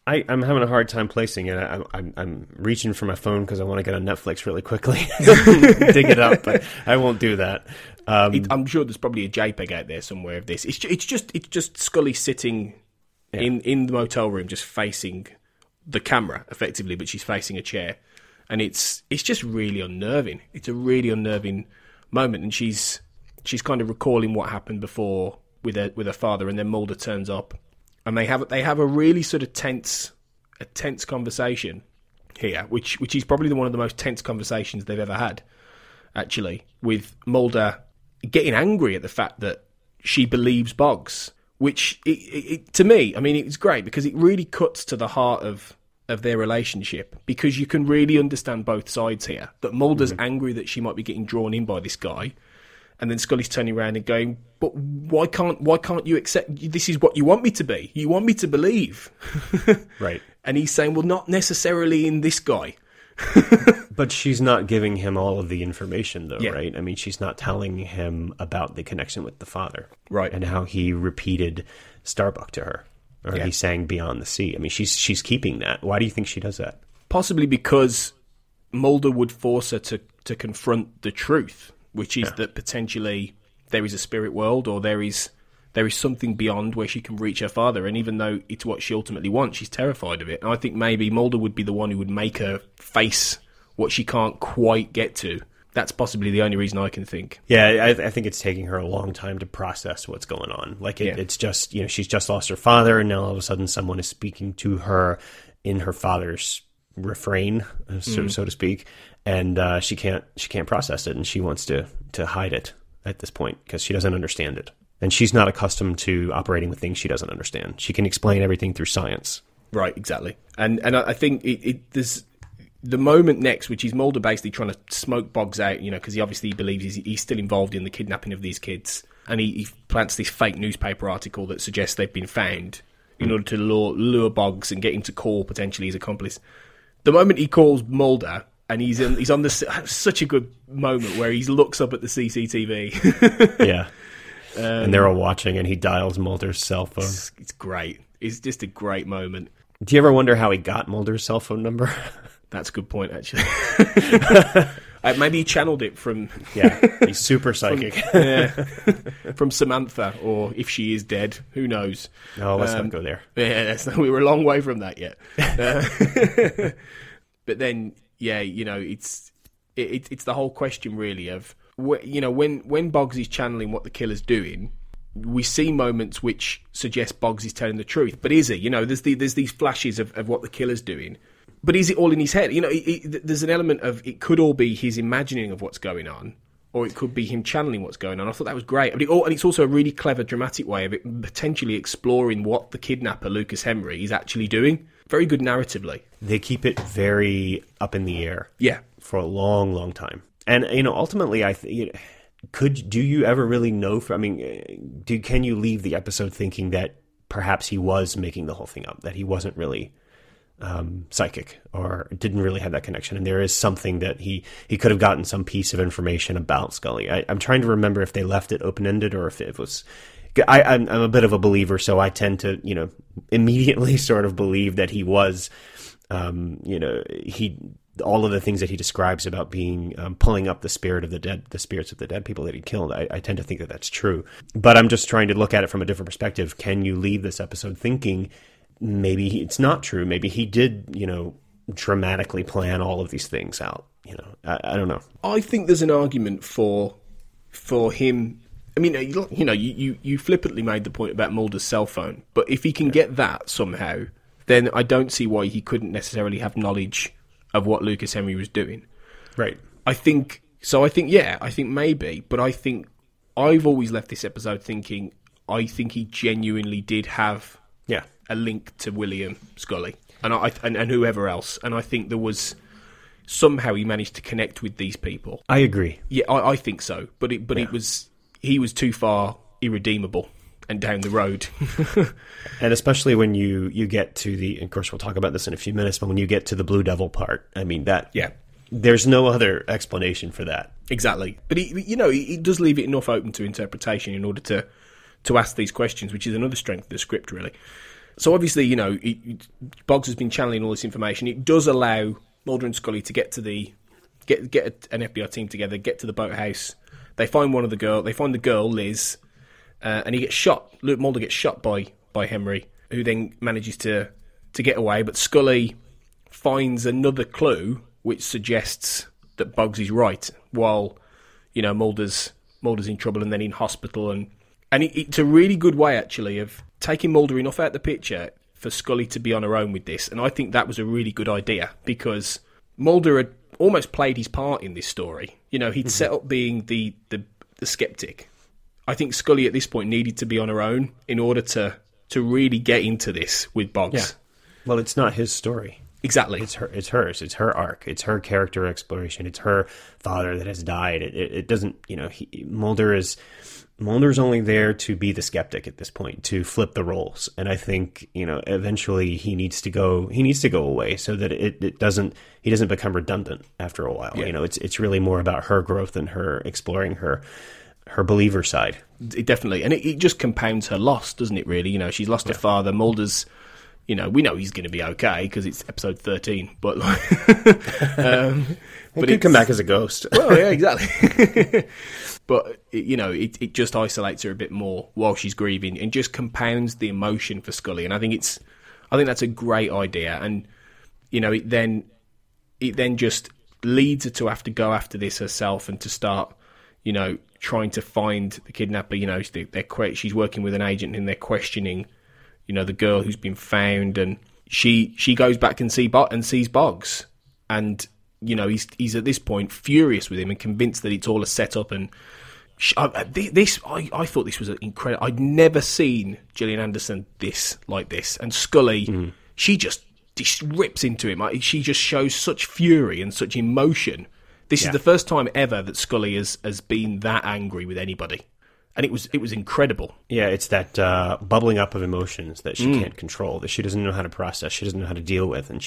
I'm having a hard time placing it. I'm reaching for my phone because I want to get on Netflix really quickly, dig it up, but I won't do that. I'm sure there's probably a JPEG out there somewhere of this. It's just Scully sitting in the motel room, just facing the camera effectively, but she's facing a chair, and it's just really unnerving. It's a really unnerving moment, and she's kind of recalling what happened before with her father, and then Mulder turns up. And they have a really sort of tense conversation here, which is probably one of the most tense conversations they've ever had, actually, with Mulder getting angry at the fact that she believes Boggs, which to me, I mean, it's great because it really cuts to the heart of their relationship, because you can really understand both sides here. That Mulder's angry that she might be getting drawn in by this guy, and then Scully's turning around and going, but why can't you accept, this is what you want me to be. You want me to believe. Right. And he's saying, well, not necessarily in this guy. But she's not giving him all of the information, though, Yeah. right? I mean, she's not telling him about the connection with the father. Right. And how he repeated Starbuck to her. Or he sang Beyond the Sea. I mean, she's keeping that. Why do you think she does that? Possibly because Mulder would force her to confront the truth, which is that potentially there is a spirit world, or there is something beyond where she can reach her father. And even though it's what she ultimately wants, she's terrified of it. And I think maybe Mulder would be the one who would make her face what she can't quite get to. That's possibly the only reason I can think. Yeah, I think it's taking her a long time to process what's going on. Like, it's just, she's just lost her father, and now all of a sudden someone is speaking to her in her father's refrain, so to speak, and she can't process it, and she wants to hide it at this point because she doesn't understand it. And she's not accustomed to operating with things she doesn't understand. She can explain everything through science. Right, exactly. And I think there's the moment next, which is Mulder basically trying to smoke Boggs out, because he obviously believes he's still involved in the kidnapping of these kids. And he plants this fake newspaper article that suggests they've been found in order to lure Boggs and get him to call potentially his accomplice. The moment he calls Mulder, and he's on such a good moment where he looks up at the CCTV. Yeah. And they're all watching, and he dials Mulder's cell phone. It's great. It's just a great moment. Do you ever wonder how he got Mulder's cell phone number? That's a good point, actually. Maybe he channeled it from... Yeah, he's super psychic. From Samantha, or if she is dead, who knows? No, let's not go there. Yeah, we were a long way from that yet. But then, it's the whole question, really, of... when Boggs is channeling what the killer's doing, we see moments which suggest Boggs is telling the truth. But is he? There's these flashes of what the killer's doing. But is it all in his head? There's an element of it could all be his imagining of what's going on, or it could be him channeling what's going on. I thought that was great. And it's also a really clever, dramatic way of it potentially exploring what the kidnapper, Lucas Henry, is actually doing. Very good narratively. They keep it very up in the air. Yeah. For a long, long time. And, ultimately, do you ever really know? Can you leave the episode thinking that perhaps he was making the whole thing up, that he wasn't really psychic or didn't really have that connection, and there is something that he could have gotten some piece of information about Scully? I'm trying to remember if they left it open-ended or if it was... I'm a bit of a believer, so I tend to, immediately sort of believe that he was, all of the things that he describes about being pulling up the spirits of the dead people that he killed. I tend to think that that's true, but I'm just trying to look at it from a different perspective. Can you leave this episode thinking maybe it's not true? Maybe he did, dramatically plan all of these things out. I don't know. I think there's an argument for him. I mean, you flippantly made the point about Mulder's cell phone, but if he can get that somehow, then I don't see why he couldn't necessarily have knowledge of what Lucas Henry was doing. Right. I think maybe, but I think I've always left this episode thinking I think he genuinely did have a link to William Scully and whoever else, and I think there was somehow he managed to connect with these people. I agree. Yeah, I think so, but he was too far irredeemable and down the road. And especially when you get to of course we'll talk about this in a few minutes, but when you get to the Blue Devil part, I mean there's no other explanation for that. Exactly. But he does leave it enough open to interpretation in order to ask these questions, which is another strength of the script, really. So obviously, you know, Boggs has been channeling all this information. It does allow Mulder and Scully to get an FBI team together, get to the boathouse. They find the girl, Liz, and he gets shot. Mulder gets shot by Henry, who then manages to get away. But Scully finds another clue which suggests that Boggs is right, while, you know, Mulder's in trouble and then in hospital. And it's a really good way, actually, of taking Mulder enough out of the picture for Scully to be on her own with this. And I think that was a really good idea, because Mulder had almost played his part in this story. You know, he'd set up being the skeptic. I think Scully at this point needed to be on her own in order to really get into this with Boggs. Yeah. Well, it's not his story. Exactly. It's hers. It's her arc. It's her character exploration. It's her father that has died. It doesn't, you know, Mulder's only there to be the skeptic at this point, to flip the roles. And I think, you know, eventually he needs to go away so that he doesn't become redundant after a while. Yeah. You know, it's really more about her growth and her exploring her believer side. Definitely. And it just compounds her loss, doesn't it, really? You know, she's lost her father. Mulder's, you know, we know he's going to be okay because it's episode 13, but like, but it could come back as a ghost. Well, yeah, exactly. But you know, it just isolates her a bit more while she's grieving, and just compounds the emotion for Scully. And I think that's a great idea. And you know, it then just leads her to have to go after this herself and to start, you know, trying to find the kidnapper. You know, she's working with an agent and they're questioning, you know, the girl who's been found, and she goes back and sees Boggs, and you know, he's at this point furious with him and convinced that it's all a setup. And I thought this was incredible. I'd never seen Gillian Anderson like this, and Scully, she just rips into him. She just shows such fury and such emotion. This is the first time ever that Scully has been that angry with anybody. And it was incredible. Yeah, it's that bubbling up of emotions that she can't control, that she doesn't know how to process, she doesn't know how to deal with. And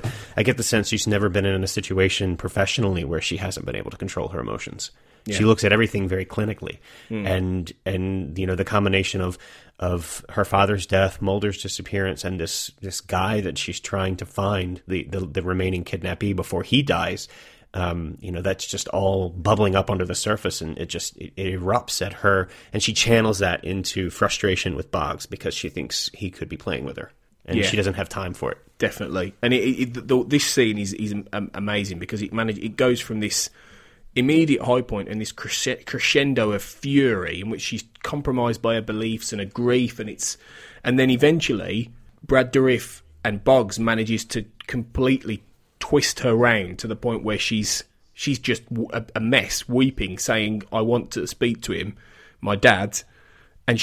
I get the sense she's never been in a situation professionally where she hasn't been able to control her emotions. Yeah. She looks at everything very clinically. And you know, the combination of her father's death, Mulder's disappearance, and this guy that she's trying to find, the remaining kidnappee before he dies. You know, that's just all bubbling up under the surface, and it erupts at her, and she channels that into frustration with Boggs because she thinks he could be playing with her, and she doesn't have time for it. Definitely. And this scene is amazing because it goes from this immediate high point and this crescendo of fury in which she's compromised by her beliefs and her grief, and then eventually Brad Dourif and Boggs manages to completely twist her round to the point where she's just a mess, weeping, saying, "I want to speak to him, my dad." And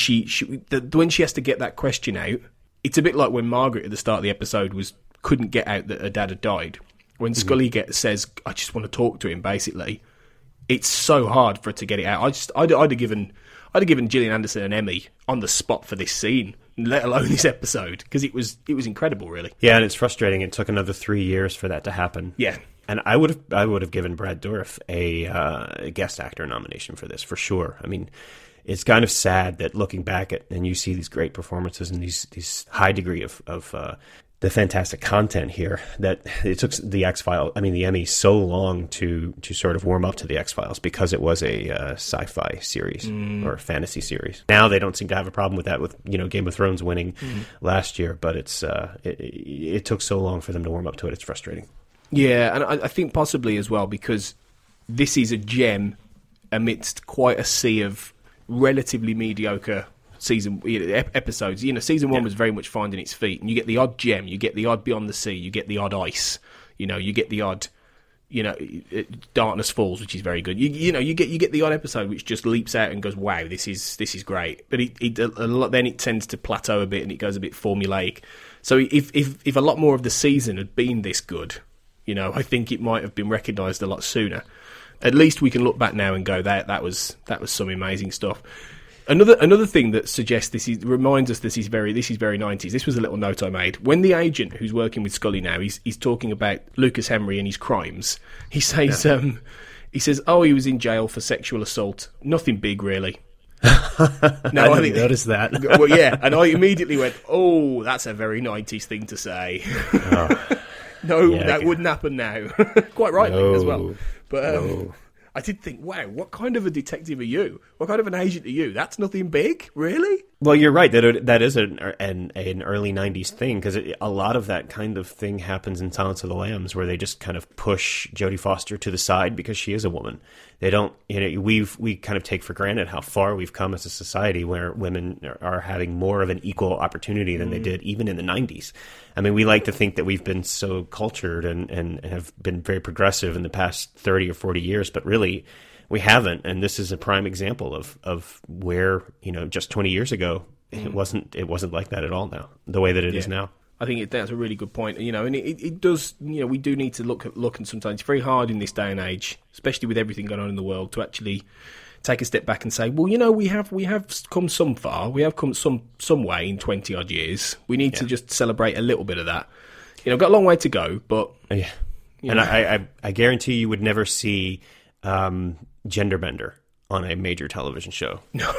when she has to get that question out, it's a bit like when Margaret at the start of the episode couldn't get out that her dad had died. When Scully says, "I just want to talk to him," basically, it's so hard for her to get it out. I'd have given Gillian Anderson an Emmy on the spot for this scene, let alone this episode, because it was incredible, really. Yeah, and it's frustrating. It took another 3 years for that to happen. Yeah, and I would have given Brad Dourif a guest actor nomination for this, for sure. I mean, it's kind of sad that looking back and you see these great performances and these high degree of the fantastic content here, that it took the Emmy so long to sort of warm up to the X-Files because it was a sci-fi series or a fantasy series. Now they don't seem to have a problem with that, with, you know, Game of Thrones winning last year, but it took so long for them to warm up to it. It's frustrating. Yeah, and I think possibly as well because this is a gem amidst quite a sea of relatively mediocre episodes. You know, season 1 was very much finding its feet, and you get the odd gem, you get the odd Beyond the Sea, you get the odd Ice, you know, you get the odd, you know, Darkness Falls, which is very good. You get the odd episode which just leaps out and goes, wow, this is great. But then it tends to plateau a bit and it goes a bit formulaic. So if a lot more of the season had been this good, you know, I think it might have been recognised a lot sooner. At least we can look back now and go, that was some amazing stuff. Another thing that suggests reminds us this is very 90s. This was a little note I made. When the agent who's working with Scully now, he's talking about Lucas Henry and his crimes. He says, "Oh, he was in jail for sexual assault. Nothing big, really." No, I didn't notice that. Well, yeah, and I immediately went, "Oh, that's a very 90s thing to say." No, that wouldn't happen now. Quite rightly as well. But I did think, wow, what kind of a detective are you? What kind of an agent are you? That's nothing big, really? Well, you're right. That is an early 90s thing, because a lot of that kind of thing happens in Silence of the Lambs, where they just kind of push Jodie Foster to the side because she is a woman. They don't, we kind of take for granted how far we've come as a society where women are having more of an equal opportunity than they did even in the 90s. I mean, we like to think that we've been so cultured and have been very progressive in the past 30 or 40 years, but really we haven't. And this is a prime example of where, just 20 years ago, it wasn't like that at all now, the way that it is now. I think that's a really good point, and it does, we do need to look, and sometimes it's very hard in this day and age, especially with everything going on in the world, to actually take a step back and say, well, we have come some far, we have come some way in 20 odd years. We need to just celebrate a little bit of that. Got a long way to go, but and I guarantee you would never see Genderbender on a major television show. No.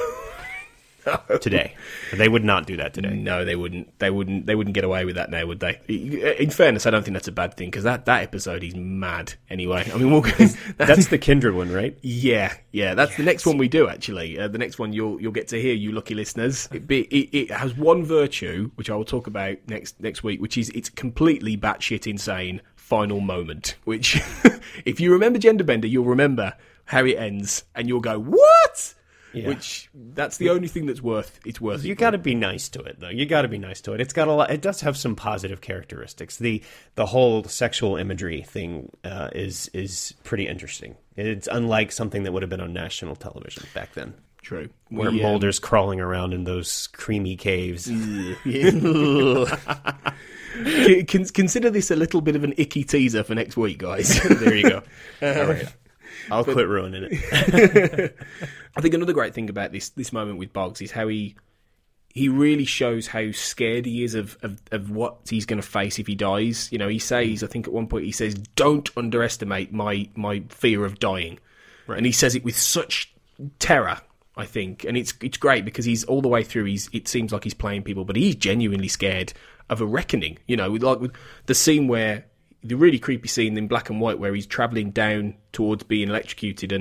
Today, they would not do that today. No, they wouldn't. They wouldn't get away with that now, would they? In fairness, I don't think that's a bad thing, because that episode is mad. Anyway, I mean, that's the Kindred one, right? Yeah. That's the next one we do. Actually, the next one you'll get to hear, you lucky listeners. It has one virtue, which I will talk about next week, which is it's completely batshit insane final moment. Which, if you remember Genderbender, you'll remember how it ends, and you'll go, "What?" Yeah. Which that's the only thing that's worth. It's worth. You got to be nice to it, though. You got to be nice to it. It's got a lot. It does have some positive characteristics. The whole sexual imagery thing is pretty interesting. It's unlike something that would have been on national television back then. True. Where Mulder's crawling around in those creamy caves. Consider this a little bit of an icky teaser for next week, guys. There you go. All right. I'll quit ruining it. I think another great thing about this moment with Boggs is how he really shows how scared he is of what he's going to face if he dies. He says, I think at one point he says, "Don't underestimate my fear of dying," right. And he says it with such terror, I think, and it's great because he's all the way through. It seems like he's playing people, but he's genuinely scared of a reckoning. With the scene where. The really creepy scene in black and white where he's travelling down towards being electrocuted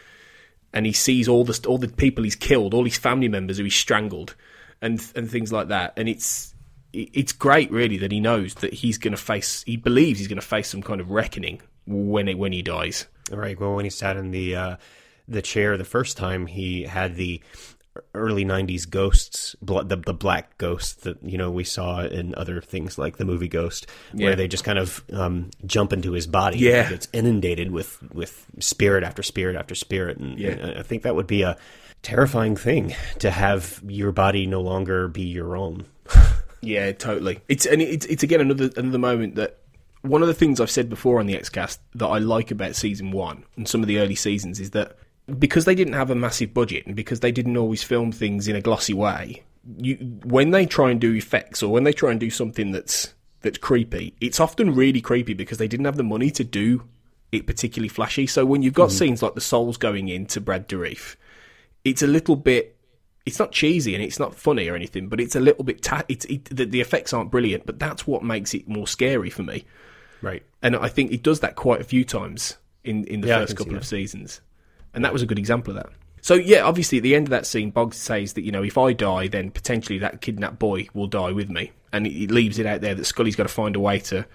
and he sees all the people he's killed, all his family members who he's strangled and things like that. And it's great, really, that he knows that he believes he's going to face some kind of reckoning when he dies. Right. Well, when he sat in the chair the first time, he had the early 90s ghosts, the black ghosts that we saw in other things like the movie Ghost, where they just kind of jump into his body. Yeah, it's inundated with spirit after spirit after spirit, and I think that would be a terrifying thing, to have your body no longer be your own. Yeah, totally. It's again another moment that. One of the things I've said before on the Xcast that I like about season 1 and some of the early seasons is that because they didn't have a massive budget and because they didn't always film things in a glossy way, when they try and do effects or when they try and do something that's creepy, it's often really creepy because they didn't have the money to do it particularly flashy. So when you've got scenes like the souls going into Brad Dourif, it's a little bit. It's not cheesy and it's not funny or anything, but it's a little bit. The effects aren't brilliant, but that's what makes it more scary for me. Right, and I think it does that quite a few times in the first couple of seasons. And that was a good example of that. So, obviously, at the end of that scene, Boggs says that, if I die, then potentially that kidnapped boy will die with me. And it leaves it out there that Scully's got to find a way to,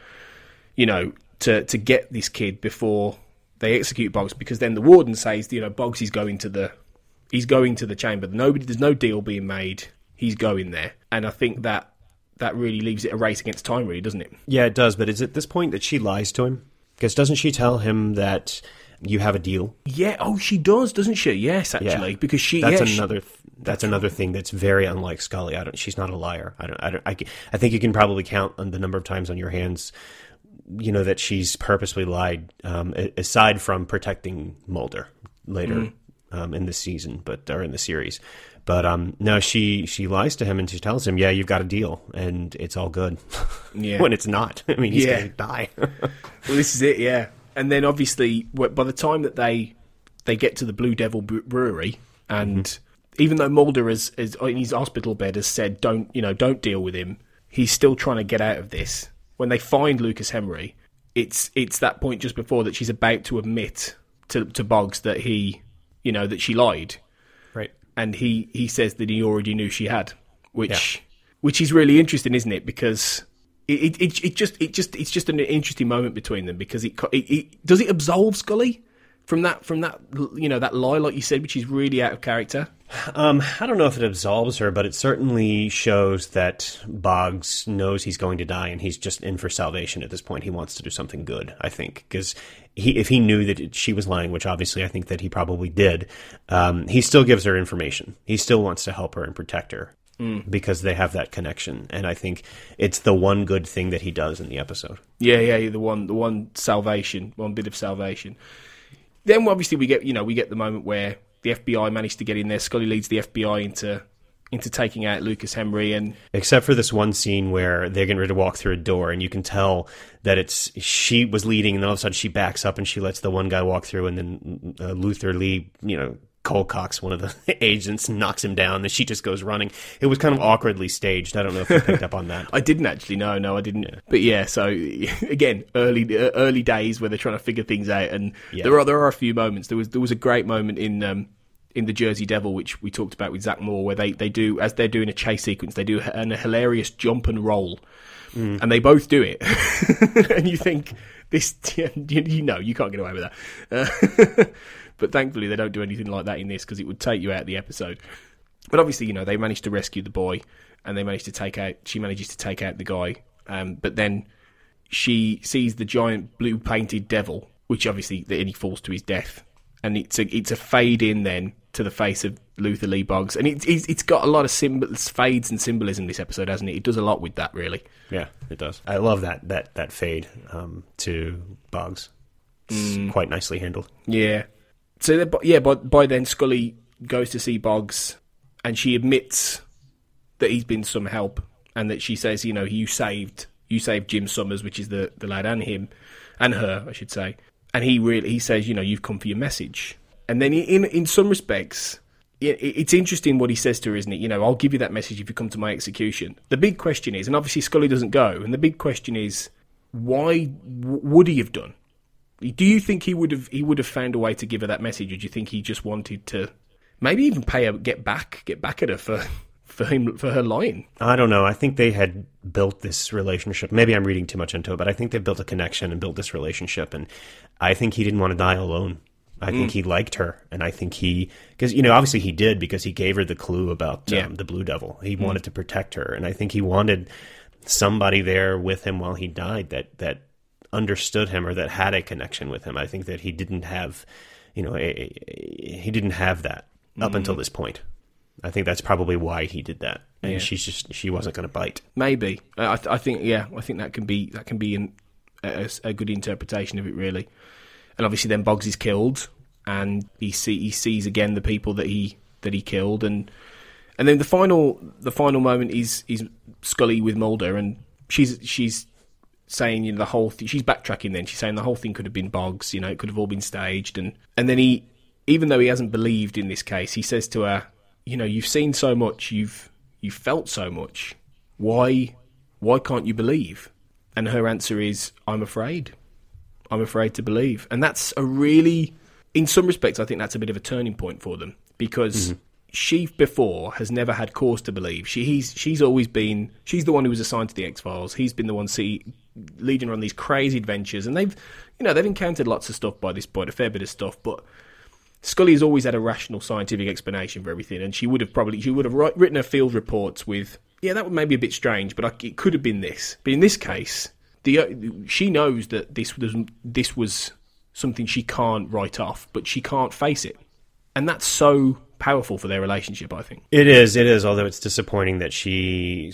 to get this kid before they execute Boggs. Because then the warden says, Boggs is going to the chamber. There's no deal being made. He's going there. And I think that really leaves it a race against time, really, doesn't it? Yeah, it does. But is it this point that she lies to him? Because doesn't she tell him that... you have a deal? Yeah. Oh, she does, doesn't she? Yes, actually, because that's another thing that's very unlike Scully. She's not a liar. I think you can probably count on the number of times on your hands, that she's purposely lied. Aside from protecting Mulder later in the season, or in the series. But no, she lies to him and she tells him, "Yeah, you've got a deal, and it's all good." Yeah. When it's not. I mean, he's going to die. Well, this is it. Yeah. And then, obviously, by the time that they get to the Blue Devil Brewery, and even though Mulder is in his hospital bed has said, don't deal with him, he's still trying to get out of this. When they find Lucas Henry, it's that point just before that she's about to admit to Boggs that that she lied. Right. And he says that he already knew she had, which is really interesting, isn't it? Because it's just an interesting moment between them, because it does it absolve Scully from that that lie, like you said, which is really out of character. I don't know if it absolves her, but it certainly shows that Boggs knows he's going to die, and he's just in for salvation at this point. He wants to do something good, I think, because if he knew that she was lying, which obviously I think that he probably did, he still gives her information. He still wants to help her and protect her because they have that connection, and I think it's the one good thing that he does in the episode. Yeah, the one salvation, one bit of salvation. Then obviously we get the moment where the FBI managed to get in there. Scully leads the FBI into taking out Lucas Henry, and except for this one scene where they're getting ready to walk through a door, and you can tell that she was leading, and then all of a sudden she backs up and she lets the one guy walk through, and then Luther Lee, Colcox, one of the agents, knocks him down, and she just goes running. It was kind of awkwardly staged. I don't know if you picked up on that. I didn't actually. No, I didn't. Yeah. But yeah, so again, early days where they're trying to figure things out, and there are a few moments. There was a great moment in the Jersey Devil, which we talked about with Zach Moore, where they do, as they're doing a chase sequence, they do a hilarious jump and roll, and they both do it, and you think this, you can't get away with that. But thankfully, they don't do anything like that in this, because it would take you out of the episode. But obviously, they managed to rescue the boy, and she manages to take out the guy. But then she sees the giant blue painted devil, which obviously then he falls to his death, and it's a fade in then to the face of Luther Lee Boggs, and it's got a lot of fades and symbolism, this episode, hasn't it? It does a lot with that, really. Yeah, it does. I love that fade to Boggs. It's quite nicely handled. Yeah. So by then Scully goes to see Boggs, and she admits that he's been some help, and that she says, you saved Jim Summers, which is the lad, and him, and her, I should say. And he says, you've come for your message. And then in some respects, it's interesting what he says to her, isn't it? I'll give you that message if you come to my execution. The big question is, and obviously Scully doesn't go, and the big question is, why would he have done? Do you think he would have found a way to give her that message, or do you think he just wanted to maybe even pay her, get back at her for her lying? I don't know. I think they had built this relationship. Maybe I'm reading too much into it, but I think they built a connection and built this relationship, and I think he didn't want to die alone. I think he liked her, and I think because obviously he did, because he gave her the clue about the Blue Devil. He wanted to protect her, and I think he wanted somebody there with him while he died that understood him, or that had a connection with him. I think that he didn't have, he didn't have that up until this point. I think that's probably why he did that, and she wasn't going to bite. Maybe I think that can be a good interpretation of it, really. And obviously, then Boggs is killed, and he sees again the people that he killed, and then the final moment is Scully with Mulder, and she's saying the whole thing. She's backtracking. Then she's saying the whole thing could have been Boggs. It could have all been staged, and then he, even though he hasn't believed in this case, he says to her, you've seen so much, you've felt so much. Why can't you believe? And her answer is, I'm afraid to believe. And that's a really, in some respects, I think that's a bit of a turning point for them, because she before has never had cause to believe. She's always been, she's the one who was assigned to the X-Files. He's been the one leading her on these crazy adventures, and they've encountered lots of stuff by this point, a fair bit of stuff, but Scully has always had a rational scientific explanation for everything, and she would have written her field reports with, that would maybe be a bit strange, but it could have been this. But in this case, she knows that this was something she can't write off, but she can't face it, and that's so powerful for their relationship, I think. It is. Although it's disappointing that she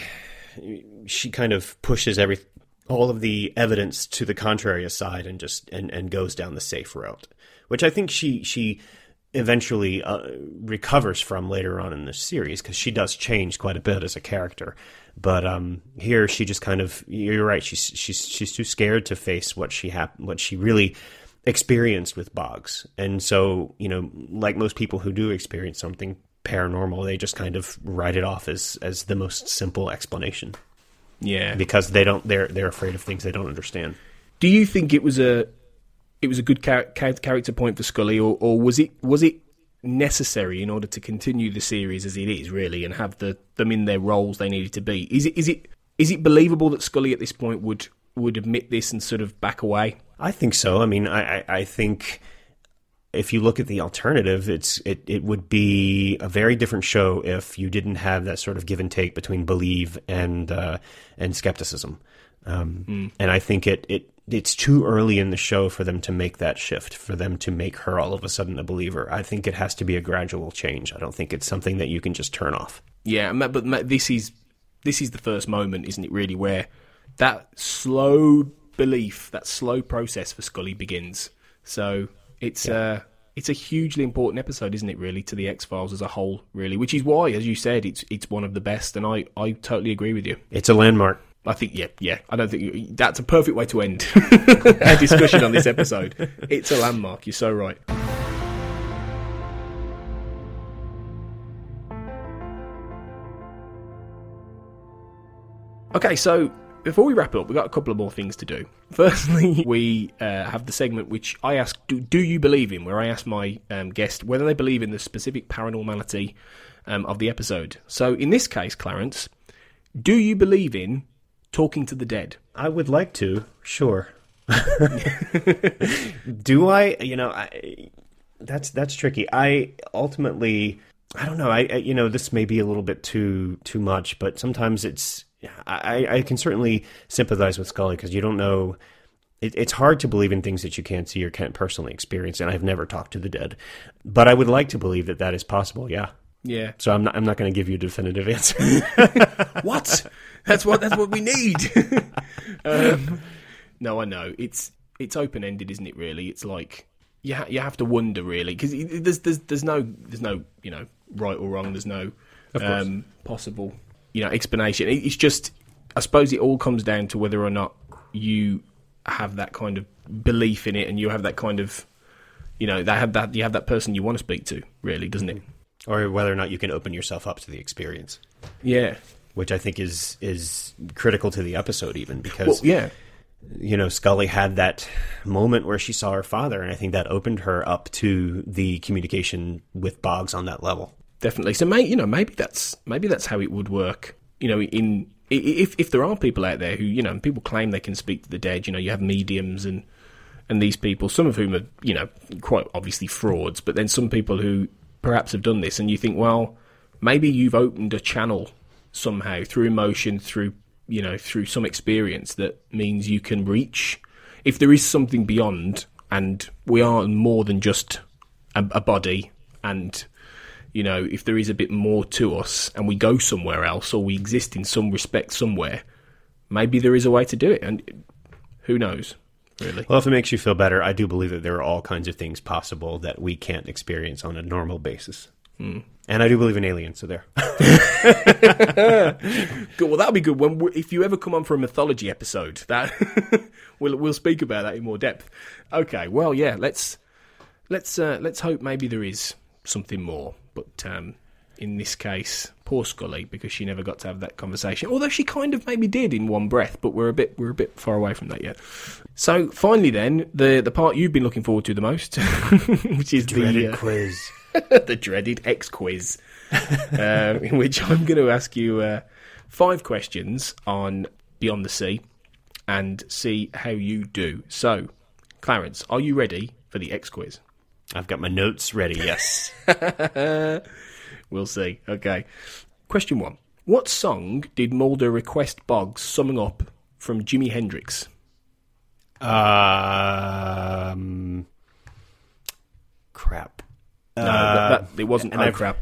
kind of pushes all of the evidence to the contrary aside, and goes down the safe route, which I think she eventually recovers from later on in this series, because she does change quite a bit as a character. But here she just kind of, you're right, she's too scared to face what she really experienced with Boggs. And so, like most people who do experience something, paranormal. They just kind of write it off as the most simple explanation. Yeah, because they're afraid of things they don't understand. Do you think it was a good character point for Scully, or was it necessary in order to continue the series as it is, really, and have them in their roles they needed to be? Is it believable that Scully at this point would admit this and sort of back away? I think so. I mean, I think if you look at the alternative, it would be a very different show if you didn't have that sort of give and take between belief and skepticism. And I think it's too early in the show for them to make that shift, for them to make her all of a sudden a believer. I think it has to be a gradual change. I don't think it's something that you can just turn off. Yeah, but this is the first moment, isn't it, really, where that slow belief, that slow process for Scully begins. So it's a hugely important episode, isn't it, really, to the X-Files as a whole, really, which is why, as you said, it's one of the best, and I totally agree with you. It's a landmark. I think, yeah. I don't think that's a perfect way to end our discussion on this episode. It's a landmark. You're so right. Okay, so before we wrap up, we've got a couple of more things to do. Firstly, we have the segment which I ask, do you believe in? Where I ask my guest whether they believe in the specific paranormality of the episode. So in this case, Clarence, do you believe in talking to the dead? I would like to, sure. Do I? That's tricky. I ultimately, I don't know. This may be a little bit too much, but sometimes I can certainly sympathize with Scully because you don't know. It's hard to believe in things that you can't see or can't personally experience, and I've never talked to the dead. But I would like to believe that is possible. Yeah. Yeah. So I'm not going to give you a definitive answer. What? That's what we need. No, I know it's open ended, isn't it? Really, it's like you have to wonder, really, because there's no right or wrong. There's no possible explanation. It's just, I suppose it all comes down to whether or not you have that kind of belief in it, and you have that kind of you have that person you want to speak to, really, doesn't it? Or whether or not you can open yourself up to the experience. Yeah. Which I think is critical to the episode, even, because Scully had that moment where she saw her father, and I think that opened her up to the communication with Boggs on that level. Definitely. So maybe that's how it would work. If there are people out there who people claim they can speak to the dead. You have mediums and these people, some of whom are quite obviously frauds, but then some people who perhaps have done this, and you think, well, maybe you've opened a channel somehow through emotion, through some experience that means you can reach. If there is something beyond, and we are more than just a body, and if there is a bit more to us, and we go somewhere else, or we exist in some respect somewhere, maybe there is a way to do it, and who knows? Really. Well, if it makes you feel better, I do believe that there are all kinds of things possible that we can't experience on a normal basis. And I do believe in aliens, so there. Good. Well, that'll be good. If you ever come on for a mythology episode, that we'll speak about that in more depth. Okay. Well, yeah. Let's hope maybe there is something more. But in this case, poor Scully, because she never got to have that conversation. Although she kind of maybe did in one breath, but we're a bit far away from that yet. So finally, then the part you've been looking forward to the most, which is dreaded quiz. The dreaded X quiz, in which I'm going to ask you 5 questions on Beyond the Sea and see how you do. So, Clarence, are you ready for the X quiz? I've got my notes ready, yes. We'll see. Okay. Question 1. What song did Mulder request Boggs summing up from Jimi Hendrix? Crap. No, it wasn't crap.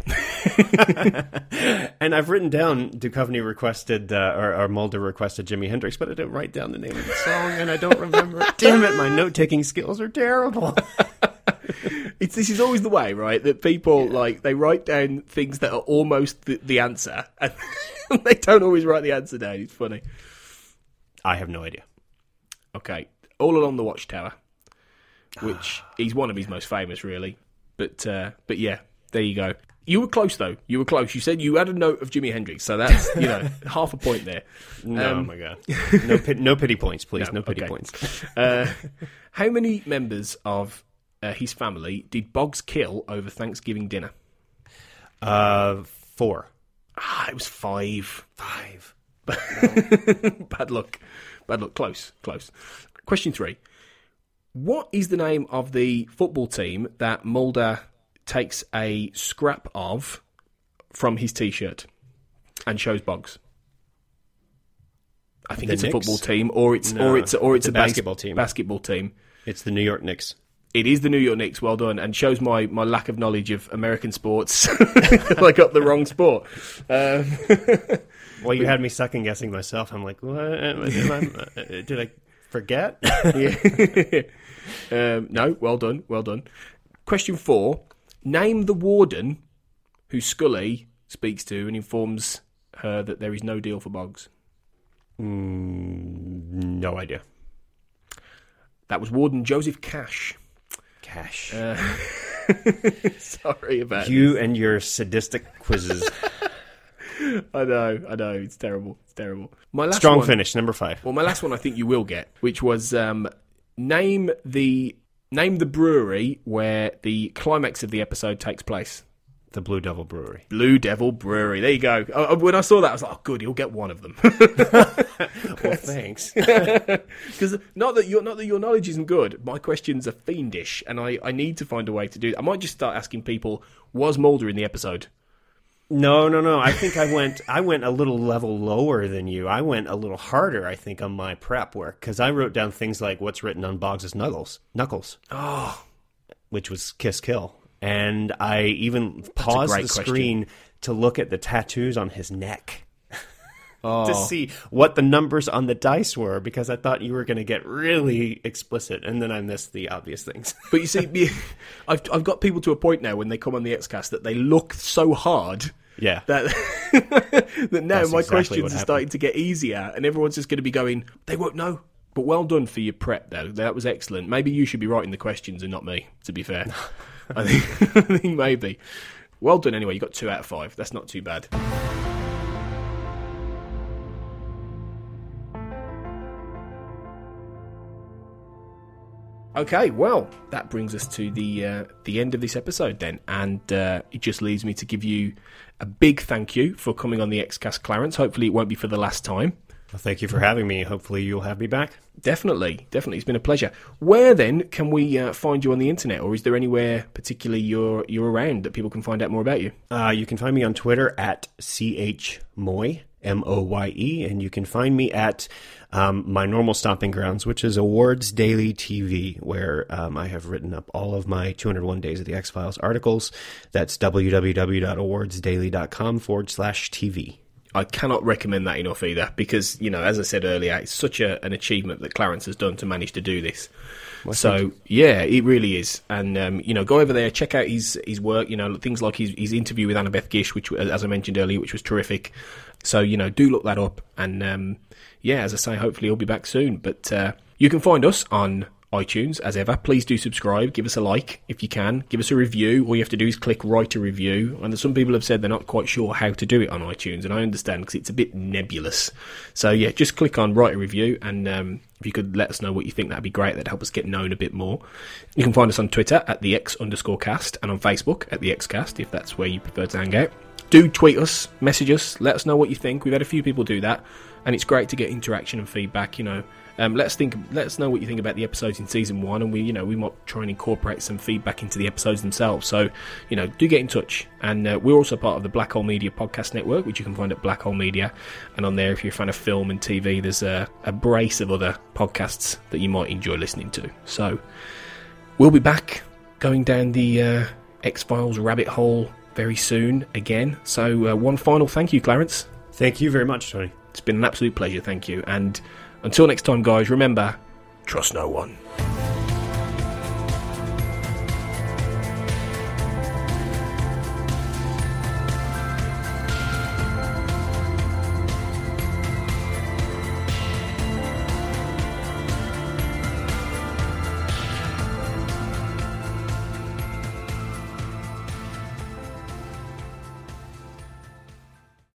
And I've written down Duchovny requested, or Mulder requested Jimi Hendrix, but I didn't write down the name of the song, and I don't remember. Damn it, my note-taking skills are terrible. This is always the way, right? That people, they write down things that are almost the answer, and they don't always write the answer down. It's funny. I have no idea. Okay. All Along the Watchtower, which he's one of his most famous, really. But yeah, there you go. You were close, though. You were close. You said you had a note of Jimi Hendrix, so that's, half a point there. No, oh my God. No pity points, please. No pity points. How many members of his family did Boggs kill over Thanksgiving dinner? 4. It was 5. 5. Bad luck. Close. Question 3. What is the name of the football team that Mulder takes a scrap of from his T-shirt and shows Boggs? I think it's Knicks? A football team, or it's a basketball team. Basketball team. It's the New York Knicks. It is the New York Knicks. Well done, and shows my lack of knowledge of American sports. I got the wrong sport. Well, you had me second guessing myself. I'm like, what? Did I forget? No. Well done. Question 4. Name the warden who Scully speaks to and informs her that there is no deal for Boggs. No idea. That was Warden Joseph Cash. Sorry about you and your sadistic quizzes. I know. It's terrible. My last Strong one, finish, number 5. Well, my last one I think you will get, which was name the brewery where the climax of the episode takes place. The Blue Devil Brewery. Blue Devil Brewery. There you go. When I saw that, I was like, oh, good, he'll get one of them. Well, thanks. Because not that your knowledge isn't good, my questions are fiendish, and I need to find a way to do that. I might just start asking people, was Mulder in the episode? No. I think I went a little level lower than you. I went a little harder, I think, on my prep work, because I wrote down things like what's written on Boggs' knuckles. Oh. Which was Kiss Kill. And I even paused the screen to look at the tattoos on his neck to see what the numbers on the dice were, because I thought you were going to get really explicit, and then I missed the obvious things. But you see, I've got people to a point now when they come on the XCast that they look so hard that now my questions are starting to get easier, and everyone's just going to be going, they won't know. But well done for your prep, though. That was excellent. Maybe you should be writing the questions and not me, to be fair. I think maybe. Well done anyway. You got 2 out of 5. That's not too bad. Okay, well, that brings us to the end of this episode then, and it just leaves me to give you a big thank you for coming on the XCast, Clarence. Hopefully it won't be for the last time. Well, thank you for having me. Hopefully you'll have me back. Definitely. It's been a pleasure. Where then can we find you on the internet, or is there anywhere particularly you're around that people can find out more about you? You can find me on Twitter at CHMoye, M-O-Y-E, and you can find me at my normal stomping grounds, which is Awards Daily TV, where I have written up all of my 201 Days of the X-Files articles. That's www.awardsdaily.com/TV. I cannot recommend that enough either, because, as I said earlier, it's such an achievement that Clarence has done to manage to do this. Well, so, yeah, it really is. And, go over there, check out his work, things like his interview with Annabeth Gish, which, as I mentioned earlier, which was terrific. So, do look that up. And, as I say, hopefully he'll be back soon. But you can find us on iTunes, as ever. Please do subscribe. Give us a like if you can. Give us a review. All you have to do is click write a review. And some people have said they're not quite sure how to do it on iTunes, and I understand because it's a bit nebulous. So, yeah, just click on write a review, and if you could let us know what you think, that'd be great. That'd help us get known a bit more. You can find us on Twitter at the X_cast, and on Facebook at the XCast, if that's where you prefer to hang out. Do tweet us, message us, let us know what you think. We've had a few people do that, and it's great to get interaction and feedback. Let us know what you think about the episodes in season 1, and we might try and incorporate some feedback into the episodes themselves. So, do get in touch. And we're also part of the Black Hole Media podcast network, which you can find at Black Hole Media. And on there, if you're a fan of film and TV, there's a brace of other podcasts that you might enjoy listening to. So, we'll be back going down the X-Files rabbit hole very soon again. So, one final thank you, Clarence. Thank you very much, Tony. It's been an absolute pleasure, thank you. And until next time, guys, remember, trust no one.